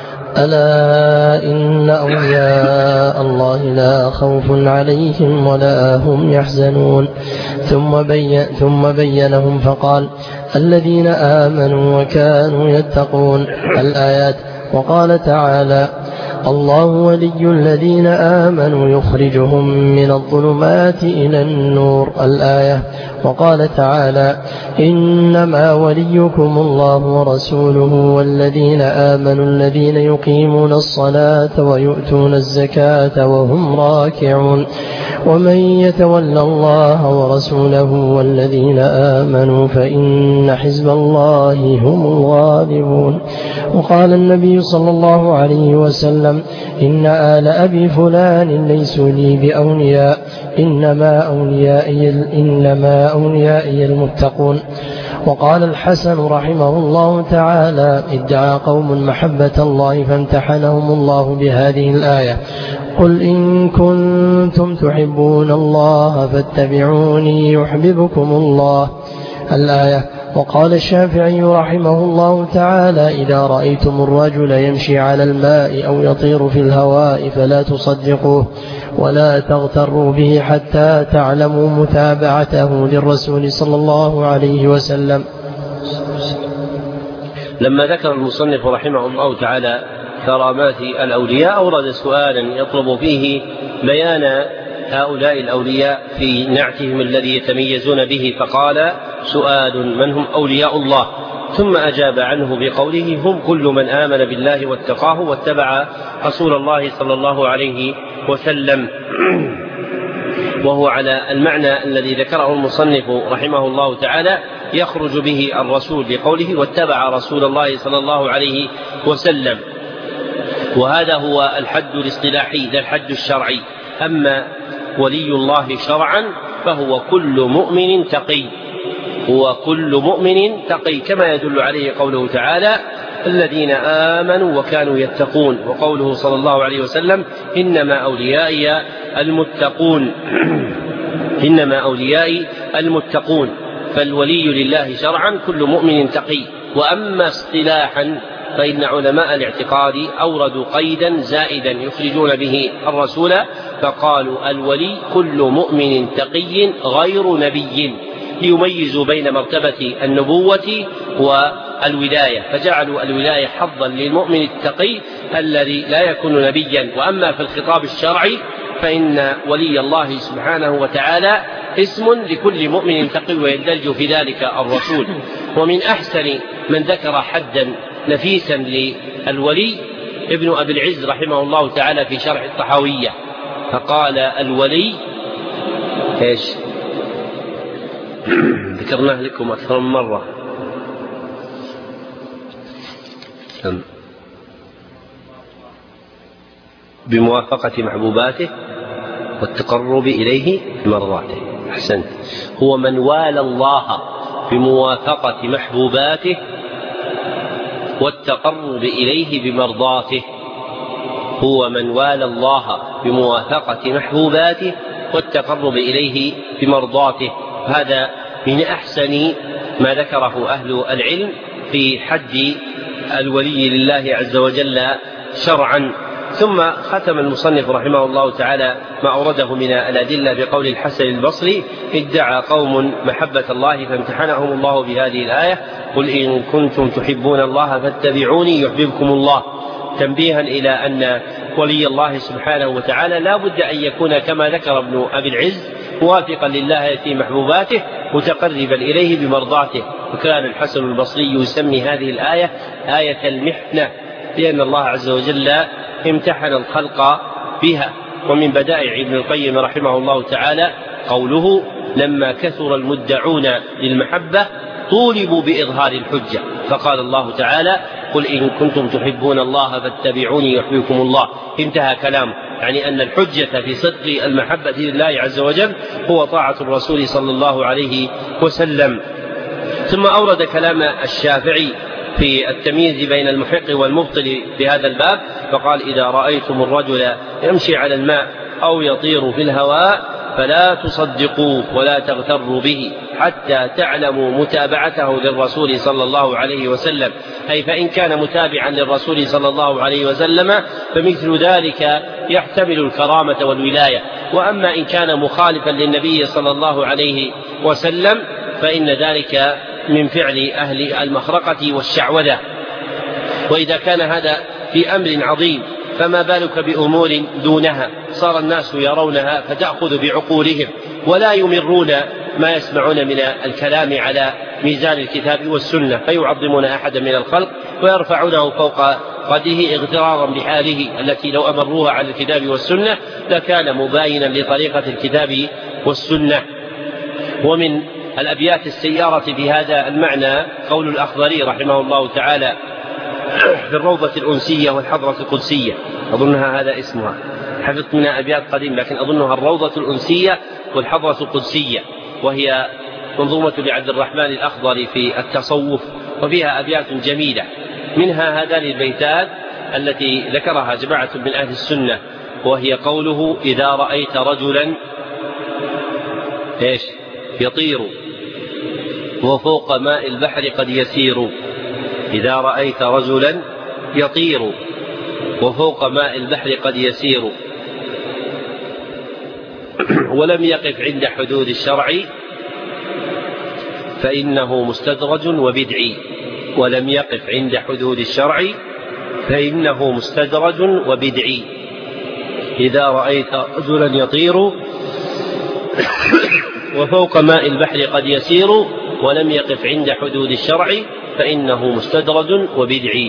ألا إن أولياء الله لا خوف عليهم ولا هم يحزنون. ثم بين ثم بينهم فقال: الذين آمنوا وكانوا يتقون. الآيات. وقال تعالى: الله ولي الذين آمنوا يخرجهم من الظلمات إلى النور. الآية. وقال تعالى: إنما وليكم الله ورسوله والذين آمنوا الذين يقيمون الصلاة ويؤتون الزكاة وهم راكعون. ومن يتول الله ورسوله والذين آمنوا فإن حزب الله هم الغالبون. وقال النبي صلى الله عليه وسلم: إن آل أبي فلان ليسوا لي بأولياء، إنما أوليائي, إنما أوليائي المتقون. وقال الحسن رحمه الله تعالى: ادعى قوم محبة الله فامتحنهم الله بهذه الآية: قل إن كنتم تحبون الله فاتبعوني يحببكم الله. الآية. وقال الشافعي رحمه الله تعالى: إذا رأيتم الرجل يمشي على الماء أو يطير في الهواء فلا تصدقوه ولا تغتروا به حتى تعلموا متابعته للرسول صلى الله عليه وسلم. لما ذكر المصنف رحمه الله تعالى كرامات الأولياء أورد سؤالا يطلب فيه بيان هؤلاء الأولياء في نعتهم الذي يتميزون به، فقال: سؤال: من هم أولياء الله؟ ثم أجاب عنه بقوله: هم كل من آمن بالله واتقاه واتبع رسول الله صلى الله عليه وسلم. وهو على المعنى الذي ذكره المصنف رحمه الله تعالى، يخرج به الرسول بقوله: واتبع رسول الله صلى الله عليه وسلم. وهذا هو الحد الاصطلاحي لا الحد الشرعي. أما ولي الله شرعا فهو كل مؤمن تقي، هو كل مؤمن تقي، كما يدل عليه قوله تعالى: الذين آمنوا وكانوا يتقون، وقوله صلى الله عليه وسلم: إنما أوليائي المتقون إنما أوليائي المتقون. فالولي لله شرعا كل مؤمن تقي. وأما اصطلاحا فإن علماء الاعتقاد أوردوا قيدا زائدا يخرجون به الرسول، فقالوا: الولي كل مؤمن تقي غير نبي، ليميزوا بين مرتبة النبوة والولاية، فجعلوا الولاية حظا للمؤمن التقي الذي لا يكون نبيا. وأما في الخطاب الشرعي فإن ولي الله سبحانه وتعالى اسم لكل مؤمن تقي، ويندرج في ذلك الرسول. ومن أحسن من ذكر حدا نفيسا للولي ابن أبي العز رحمه الله تعالى في شرح الطحاوية، فقال: الولي إيش؟ ذكرناه لكم أكثر من مرة. بموافقة محبوباته والتقرب إليه بمرضاته. أحسنت. هو من والى الله بموافقة محبوباته والتقرب إليه بمرضاته. هو من والى الله بموافقة محبوباته والتقرب إليه بمرضاته. هذا من أحسن ما ذكره أهل العلم في حد الولي لله عز وجل شرعا. ثم ختم المصنف رحمه الله تعالى ما أورده من الأدلة بقول الحسن البصري: ادعى قوم محبة الله فامتحنهم الله بهذه الآية: قل إن كنتم تحبون الله فاتبعوني يحببكم الله، تنبيها إلى أن ولي الله سبحانه وتعالى لا بد أن يكون كما ذكر ابن أبي العز موافقا لله في محبوباته متقربا إليه بمرضاته. وكان الحسن البصري يسمي هذه الآية آية المحنة، لأن الله عز وجل امتحن الخلق بها. ومن بدائع ابن القيم رحمه الله تعالى قوله: لما كثر المدعون للمحبة طولبوا بإظهار الحجة، فقال الله تعالى: قل إن كنتم تحبون الله فاتبعوني يحببكم الله. انتهى كلامه، يعني أن الحجة في صدق المحبة لله عز وجل هو طاعة الرسول صلى الله عليه وسلم. ثم أورد كلام الشافعي في التمييز بين المحق والمبطل في هذا الباب، فقال: إذا رأيتم الرجل يمشي على الماء أو يطير في الهواء فلا تصدقوا ولا تغتروا به حتى تعلموا متابعته للرسول صلى الله عليه وسلم، أي فإن كان متابعا للرسول صلى الله عليه وسلم فمثل ذلك يحتمل الكرامة والولاية. وأما إن كان مخالفا للنبي صلى الله عليه وسلم فإن ذلك من فعل أهل المخرقة والشعوذة. وإذا كان هذا في أمر عظيم فما بالك بأمور دونها، صار الناس يرونها فتأخذ بعقولهم ولا يمرون ما يسمعون من الكلام على ميزان الكتاب والسنة، فيعظمون أحدا من الخلق ويرفعونه فوق قدره اغترارا بحاله التي لو أمروها على الكتاب والسنة لكان مباينا لطريقة الكتاب والسنة. ومن الأبيات السيارة في هذا المعنى قول الأخضري رحمه الله تعالى في الروضة الأنسية والحضرة القدسية، أظنها هذا اسمها، حفظت منها أبيات قديم لكن أظنها الروضة الأنسية والحضرة القدسية، وهي منظومة لعبد الرحمن الأخضري في التصوف، وفيها أبيات جميلة. منها هذان البيتات التي ذكرها جماعة من أهل السنة، وهي قوله: إذا رأيت رجلا إيش يطير وفوق ماء البحر قد يسير. إذا رأيت رجلا يطير وفوق ماء البحر قد يسير ولم يقف عند حدود الشرع فإنه مستدرج وبدعي. ولم يقف عند حدود الشرع فإنه مستدرج وبدعي. إذا رأيت رجلا يطير وفوق ماء البحر قد يسير ولم يقف عند حدود الشرع فإنه مستدرج وبدعي.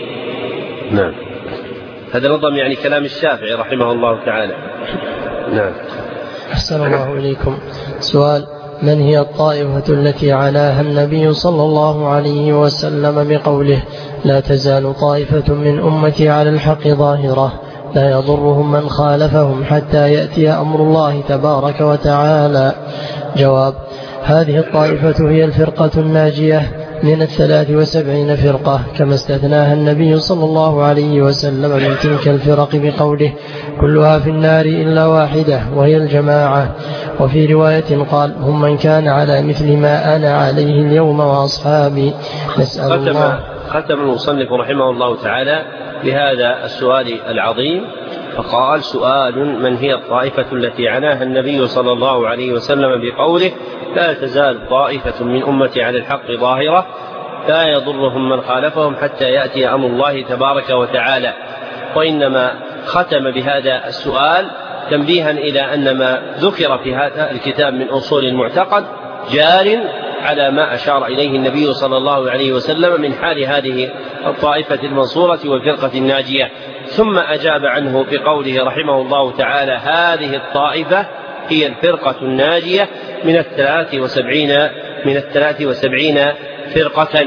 نعم، هذا نظم يعني كلام الشافعي رحمه الله تعالى. نعم. أحسن الله إليكم. سؤال: من هي الطائفة التي عناها النبي صلى الله عليه وسلم بقوله: لا تزال طائفة من أمتي على الحق ظاهرة لا يضرهم من خالفهم حتى يأتي أمر الله تبارك وتعالى؟ جواب: هذه الطائفة هي الفرقة الناجية من الثلاث وسبعين فرقة، كما استثناها النبي صلى الله عليه وسلم من تلك الفرق بقوله: كلها في النار إلا واحدة وهي الجماعة. وفي رواية قال: هم من كان على مثل ما أنا عليه اليوم وأصحابي. نسأل الله. ختم المصنف رحمه الله تعالى بهذا السؤال العظيم، فقال: سؤال: من هي الطائفة التي عناها النبي صلى الله عليه وسلم بقوله: لا تزال طائفة من أمتي على الحق ظاهرة لا يضرهم من خالفهم حتى يأتي أمر الله تبارك وتعالى. وإنما ختم بهذا السؤال تنبيها إلى أن ما ذكر في هذا الكتاب من أصول المعتقد جار على ما أشار إليه النبي صلى الله عليه وسلم من حال هذه الطائفة المنصورة والفرقة الناجية. ثم أجاب عنه بقوله رحمه الله تعالى: هذه الطائفة هي الفرقة الناجية من الثلاث وسبعين من الثلاث وسبعين فرقة،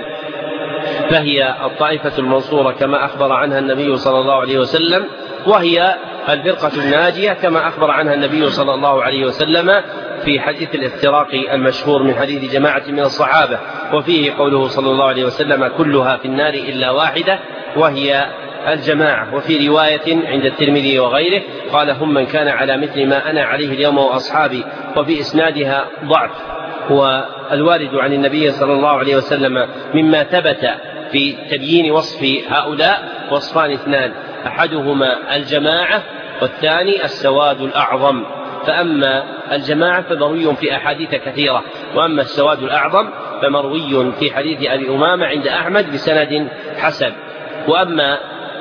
فهي الطائفة المنصورة كما أخبر عنها النبي صلى الله عليه وسلم، وهي الفرقة الناجية كما أخبر عنها النبي صلى الله عليه وسلم في حديث الافتراق المشهور من حديث جماعة من الصحابة، وفيه قوله صلى الله عليه وسلم: كلها في النار إلا واحدة وهي الجماعة. وفي رواية عند الترمذي وغيره قال: هم من كان على مثل ما أنا عليه اليوم وأصحابي. وفي إسنادها ضعف. والوارد عن النبي صلى الله عليه وسلم مما ثبت في تبيين وصف هؤلاء وصفان اثنان: أحدهما الجماعة والثاني السواد الأعظم. فأما الجماعة فمروي في أحاديث كثيرة، وأما السواد الأعظم فمروي في حديث أبي أمامة عند أحمد بسند حسن. وأما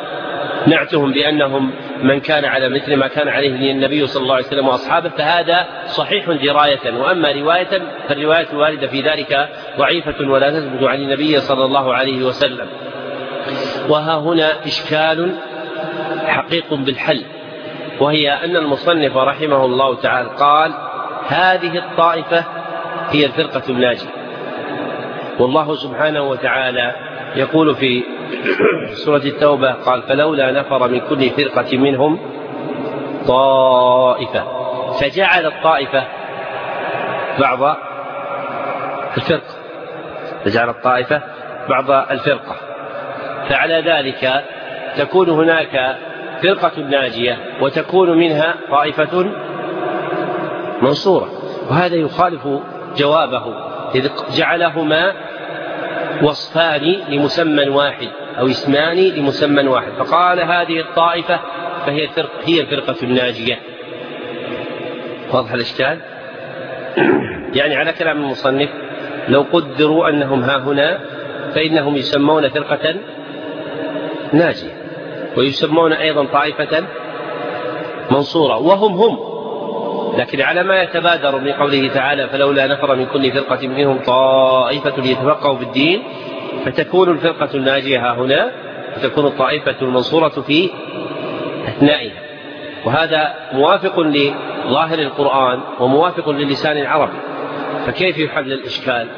نعتهم بأنهم من كان على مثل ما كان عليه النبي صلى الله عليه وسلم وأصحابه فهذا صحيح دراية، وأما رواية فالرواية الواردة في ذلك ضعيفة ولا تثبت عن النبي صلى الله عليه وسلم. وها هنا إشكال حقيق بالحل، وهي أن المصنف رحمه الله تعالى قال هذه الطائفة هي الفرقة الناجية، والله سبحانه وتعالى يقول في سورة التوبة قال فلولا نفر من كل فرقة منهم طائفة، فجعل الطائفة بعض الفرقة فجعل الطائفة بعض الفرقة فعلى ذلك تكون هناك فرقة ناجية وتكون منها طائفة منصورة، وهذا يخالف جوابه إذ جعلهما وصفان لمسمى واحد أو اسمان لمسمى واحد، فقال هذه الطائفة فهي الفرقة هي الفرقة الناجية. واضح الإشكال؟ يعني على كلام المصنف لو قدروا أنهم ها هنا فإنهم يسمون فرقة ناجية ويسمون أيضا طائفة منصورة وهم هم، لكن على ما يتبادر من قوله تعالى فلولا نفر من كل فرقة منهم طائفة ليتفقهوا في الدين، فتكون الفرقة الناجية ها هنا وتكون الطائفة المنصورة في أثنائها، وهذا موافق لظاهر القرآن وموافق للسان العربي، فكيف يحل الإشكال؟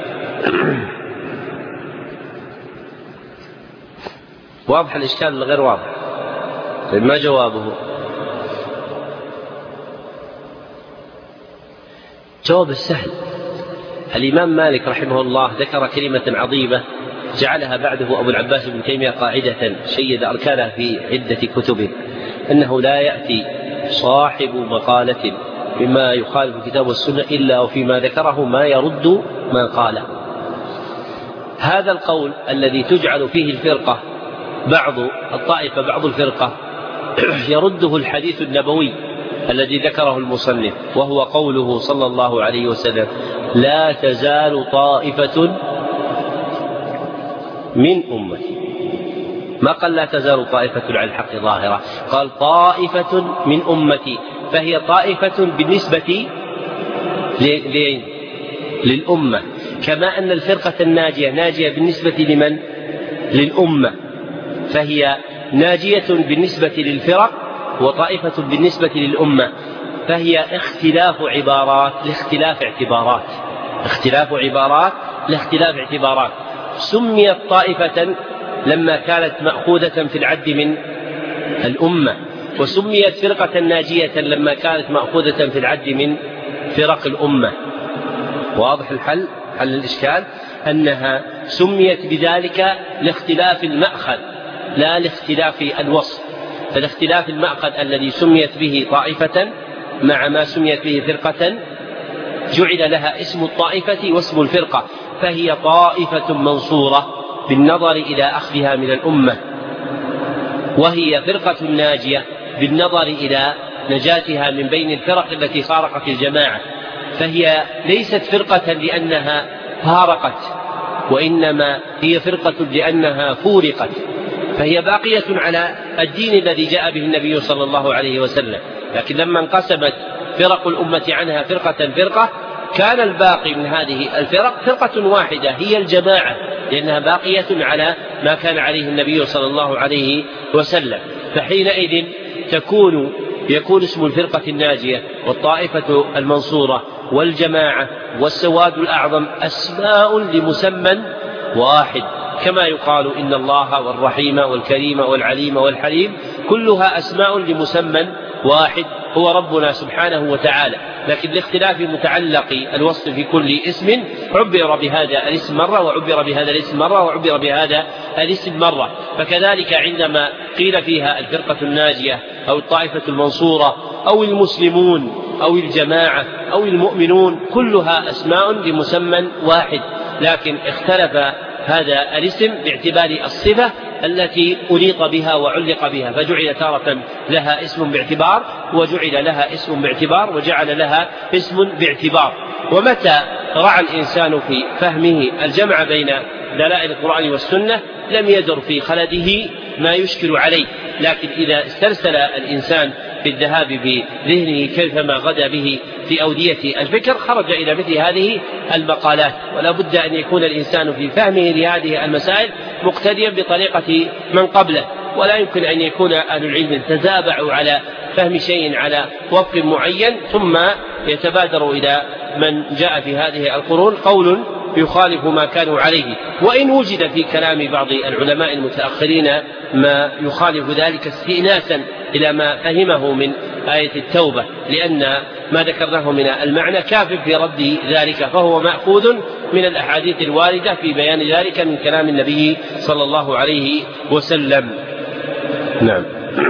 واضح الإشكال غير واضح؟ ما جوابه؟ جواب السهل. الإمام مالك رحمه الله ذكر كلمة عظيمة جعلها بعده أبو العباس بن تيمية قاعدة شيد أركانها في عدة كتبه، أنه لا يأتي صاحب مقالة بما يخالف الكتاب والسنة إلا وفيما ذكره ما يرد ما قاله. هذا القول الذي تجعل فيه الفرقة بعض الطائفة بعض الفرقة يرده الحديث النبوي الذي ذكره المصنف، وهو قوله صلى الله عليه وسلم لا تزال طائفة من أمتي، ما قال لا تزال طائفة على الحق ظاهرة، قال طائفة من أمتي، فهي طائفة بالنسبة للأمة، كما أن الفرقة الناجية ناجية بالنسبة لمن؟ للأمة، فهي ناجية بالنسبة للفرق وطائفة بالنسبة للأمة، فهي اختلاف عبارات لاختلاف اعتبارات اختلاف عبارات لاختلاف اعتبارات. سميت طائفة لما كانت مأخوذة في العد من الأمة، وسميت فرقة ناجية لما كانت مأخوذة في العد من فرق الأمة. واضح الحل؟ حل الإشكال أنها سميت بذلك لاختلاف المأخذ لا لاختلاف الوصف، فالاختلاف المأخذ الذي سميت به طائفة مع ما سميت به فرقة جعل لها اسم الطائفة واسم الفرقة، فهي طائفة منصورة بالنظر إلى أخذها من الأمة، وهي فرقة ناجية بالنظر إلى نجاتها من بين الفرق التي فارقت الجماعة، فهي ليست فرقة لأنها فارقت، وإنما هي فرقة لأنها فورقت، فهي باقية على الدين الذي جاء به النبي صلى الله عليه وسلم. لكن لما انقسمت فرق الأمة عنها فرقة فرقة كان الباقي من هذه الفرق فرقة واحدة هي الجماعة، لأنها باقية على ما كان عليه النبي صلى الله عليه وسلم، فحينئذ تكون يكون اسم الفرقة الناجية والطائفة المنصورة والجماعة والسواد الأعظم أسماء لمسمى واحد، كما يقال إن الله والرحيم والكريم والعليم والحليم كلها أسماء لمسمى واحد هو ربنا سبحانه وتعالى، لكن لاختلاف متعلق الوصف في كل اسم عبر بهذا الاسم مرة وعبر بهذا الاسم مرة وعبر بهذا الاسم مرة. فكذلك عندما قيل فيها الفرقة الناجية أو الطائفة المنصورة أو المسلمون أو الجماعة أو المؤمنون كلها أسماء لمسمى واحد، لكن اختلف هذا الاسم باعتبار الصفة التي أليق بها وعلق بها، فجعل تارة لها اسم باعتبار وجعل لها اسم باعتبار وجعل لها اسم باعتبار. ومتى رعى الإنسان في فهمه الجمع بين دلائل القرآن والسنة لم يدر في خلده ما يشكل عليه، لكن إذا استرسل الإنسان في الذهاب بذهنه كيفما غدا به في أودية الفكر خرج إلى مثل هذه المقالات. ولا بد أن يكون الإنسان في فهمه لهذه المسائل مقتديا بطريقة من قبله، ولا يمكن أن يكون أهل العلم تتابعوا على فهم شيء على وفق معين ثم يتبادر إلى من جاء في هذه القرون قول يخالف ما كانوا عليه، وإن وجد في كلام بعض العلماء المتأخرين ما يخالف ذلك استئناسا إلى ما فهمه من آية التوبة، لأن ما ذكرناه من المعنى كاف في رد ذلك، فهو مأخوذ من الأحاديث الواردة في بيان ذلك من كلام النبي صلى الله عليه وسلم. نعم.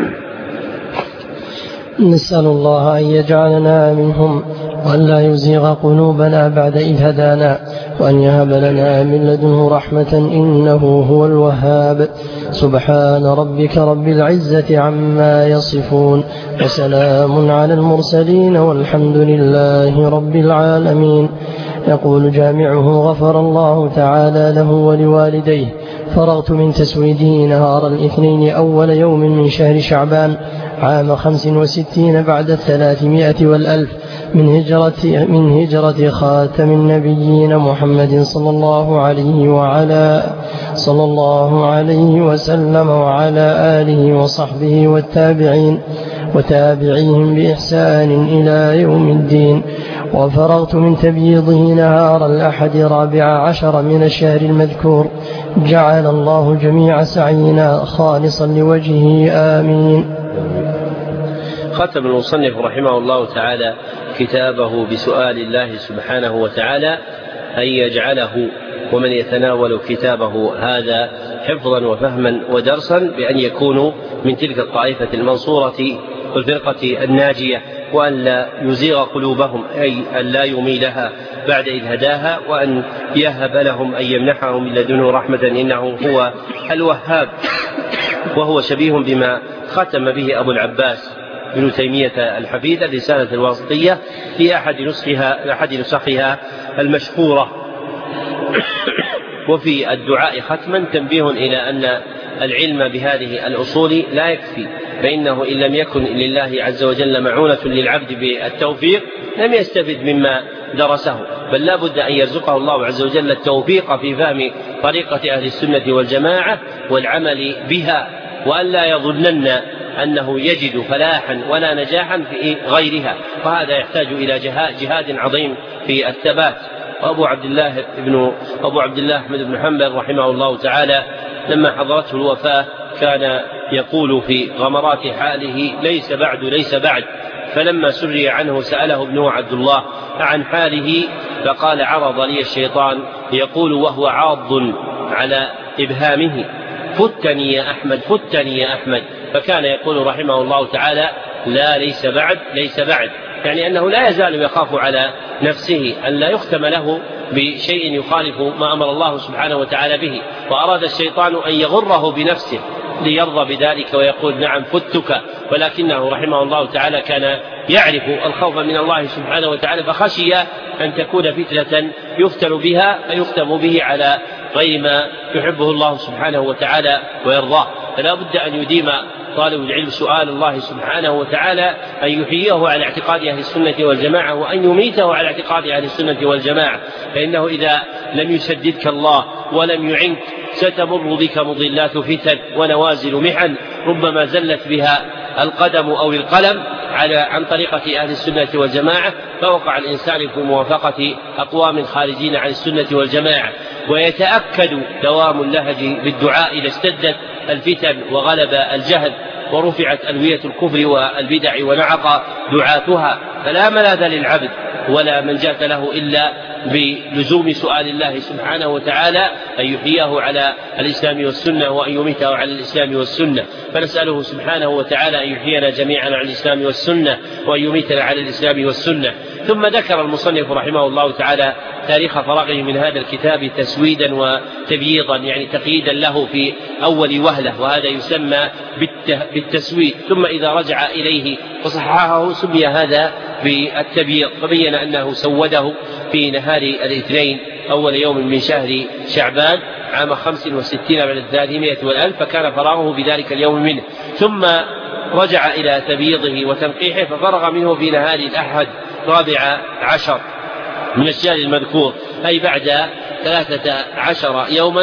نسأل الله أن يجعلنا منهم وأن لا يزيغ قلوبنا بعد إذ هدانا، وأن يهب لنا من لدنه رحمة إنه هو الوهاب. سبحان ربك رب العزة عما يصفون، وسلام على المرسلين، والحمد لله رب العالمين. يقول جامعه غفر الله تعالى له ولوالديه: فرغت من تسويده نهار الاثنين أول يوم من شهر شعبان عام خمس وستين بعد الثلاثمائة والألف من هجرة, من هجرة خاتم النبيين محمد صلى الله عليه وعلى صلى الله عليه وسلم وعلى آله وصحبه والتابعين وتابعيهم بإحسان إلى يوم الدين. وفرغت من تبييضه نهار الأحد رابع عشر من الشهر المذكور. جعل الله جميع سعينا خالصا لوجهه آمين. ختم المصنف رحمه الله تعالى كتابه بسؤال الله سبحانه وتعالى أن يجعله ومن يتناول كتابه هذا حفظا وفهما ودرسا بأن يكونوا من تلك الطائفة المنصورة والفرقة الناجية، وأن لا يزيغ قلوبهم، أي أن لا يميلها بعد إذ هداها، وأن يهب لهم أن يمنحهم من لدنه رحمة إنه هو الوهاب. وهو شبيه بما ختم به أبو العباس ابن تيمية الحفيد الرسالة الواسطية في أحد نسخها, أحد نسخها المشهورة. وفي الدعاء ختما تنبيه إلى أن العلم بهذه الأصول لا يكفي، فإنه إن لم يكن لله عز وجل معونة للعبد بالتوفيق لم يستفد مما درسه، بل لا بد أن يرزقه الله عز وجل التوفيق في فهم طريقة أهل السنة والجماعة والعمل بها، وأن لا يظنن أنه يجد فلاحا ولا نجاحا في غيرها، فهذا يحتاج إلى جهاد عظيم في الثبات. وأبو عبد الله ابن أبو عبد الله أحمد بن حنبل رحمه الله تعالى لما حضرته الوفاة كان يقول في غمرات حاله: ليس بعد ليس بعد. فلما سري عنه سأله ابنه عبد الله عن حاله فقال: عرض لي الشيطان يقول وهو عاض على إبهامه: فتني يا أحمد فتني يا أحمد. فكان يقول رحمه الله تعالى: لا ليس بعد ليس بعد، يعني أنه لا يزال يخاف على نفسه أن لا يختم له بشيء يخالف ما أمر الله سبحانه وتعالى به، وأراد الشيطان أن يغره بنفسه ليرضى بذلك ويقول: نعم فتك، ولكنه رحمه الله تعالى كان يعرف الخوف من الله سبحانه وتعالى، فخشي أن تكون فتنة يفتن بها فيختم به على غير ما يحبه الله سبحانه وتعالى ويرضاه. فلا بد أن يديم طالب العلم سؤال الله سبحانه وتعالى أن يحييه على اعتقاد أهل السنة والجماعة، وأن يميته على اعتقاد أهل السنة والجماعة، فإنه إذا لم يسددك الله ولم يعنك ستمر بك مضلات فتن ونوازل محن ربما زلت بها القدم أو القلم على عن طريقة أهل السنة والجماعة، فوقع الإنسان في موافقة أقوام خارجين عن السنة والجماعة. ويتأكد دوام اللهج بالدعاء إذا اشتدت الفتن وغلب الجهل ورفعت ألوية الكفر والبدع ونعق دعاتها، فلا ملاذ للعبد ولا منجاة له إلا بلزوم سؤال الله سبحانه وتعالى أن يحييه على الإسلام والسنة وأن يميته على الإسلام والسنة. فنسأله سبحانه وتعالى أن يحيينا جميعا على الإسلام والسنة وأن يميتنا على الإسلام والسنة. ثم ذكر المصنف رحمه الله تعالى تاريخ فراغه من هذا الكتاب تسويدا وتبييضا، يعني تقييدا له في أول وهلة، وهذا يسمى بالتسويد. ثم إذا رجع إليه وصححه سمي هذا بالتبييض، فبين أنه سوده في نهار الاثنين أول يوم من شهر شعبان عام خمس وستين بعد الثلاثمائة والألف، فكان فراغه بذلك اليوم منه. ثم رجع إلى تبييضه وتنقيحه ففرغ منه في نهار الأحد رابع عشر من الشهر المذكور، أي بعد ثلاثة عشر يوما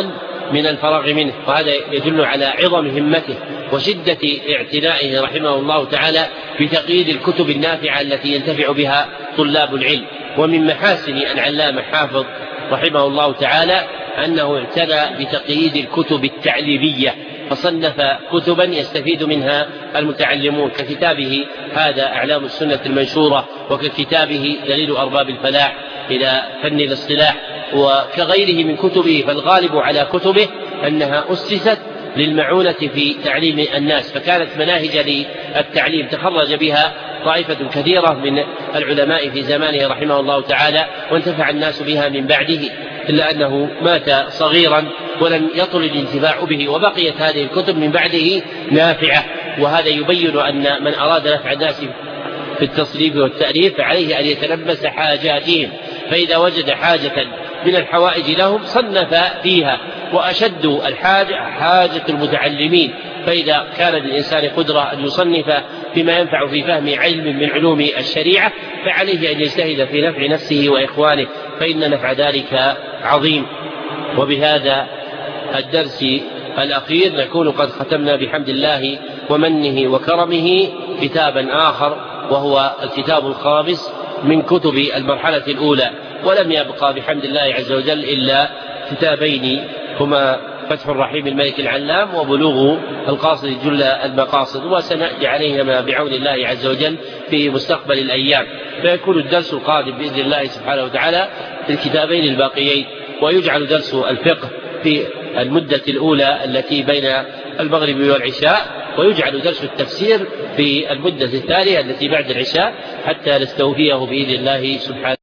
من الفراغ منه، وهذا يدل على عظم همته وشدة اعتنائه رحمه الله تعالى بتقييد الكتب النافعة التي ينتفع بها طلاب العلم. ومن محاسن العلامة حافظ رحمه الله تعالى أنه اعتنى بتقييد الكتب التعليمية، فصنف كتبا يستفيد منها المتعلمون، ككتابه هذا أعلام السنة المنشورة، وككتابه دليل أرباب الفلاح إلى فن الاصطلاح، وكغيره من كتبه. فالغالب على كتبه أنها أسست للمعونة في تعليم الناس، فكانت مناهج للتعليم تخرج بها طائفة كثيرة من العلماء في زمانه رحمه الله تعالى، وانتفع الناس بها من بعده، إلا أنه مات صغيرا ولم يطل الانتفاع به، وبقيت هذه الكتب من بعده نافعة. وهذا يبين أن من أراد نفع الناس في التصنيف والتأليف فعليه أن يتلبس حاجاتهم، فإذا وجد حاجة من الحوائج لهم صنف فيها، وأشد الحاجة حاجة المتعلمين، فإذا كان للإنسان قدرة أن يصنف فيما ينفع في فهم علم من علوم الشريعة فعليه أن يجتهد في نفع نفسه وإخوانه، فإن نفع ذلك عظيم. وبهذا الدرس الأخير نكون قد ختمنا بحمد الله ومنه وكرمه كتابا آخر، وهو الكتاب الخامس من كتب المرحلة الأولى، ولم يبقى بحمد الله عز وجل إلا كتابين هما فتح الرحيم الملك العلام وبلوغ القاصد جل المقاصد، وسنأتي عليهما بعون الله عز وجل في مستقبل الأيام، فيكون الدرس القادم بإذن الله سبحانه وتعالى في الكتابين الباقيين، ويجعل درس الفقه في المدة الأولى التي بين المغرب والعشاء، ويجعل درس التفسير في المدة الثانية التي بعد العشاء، حتى نستوفيه بإذن الله سبحانه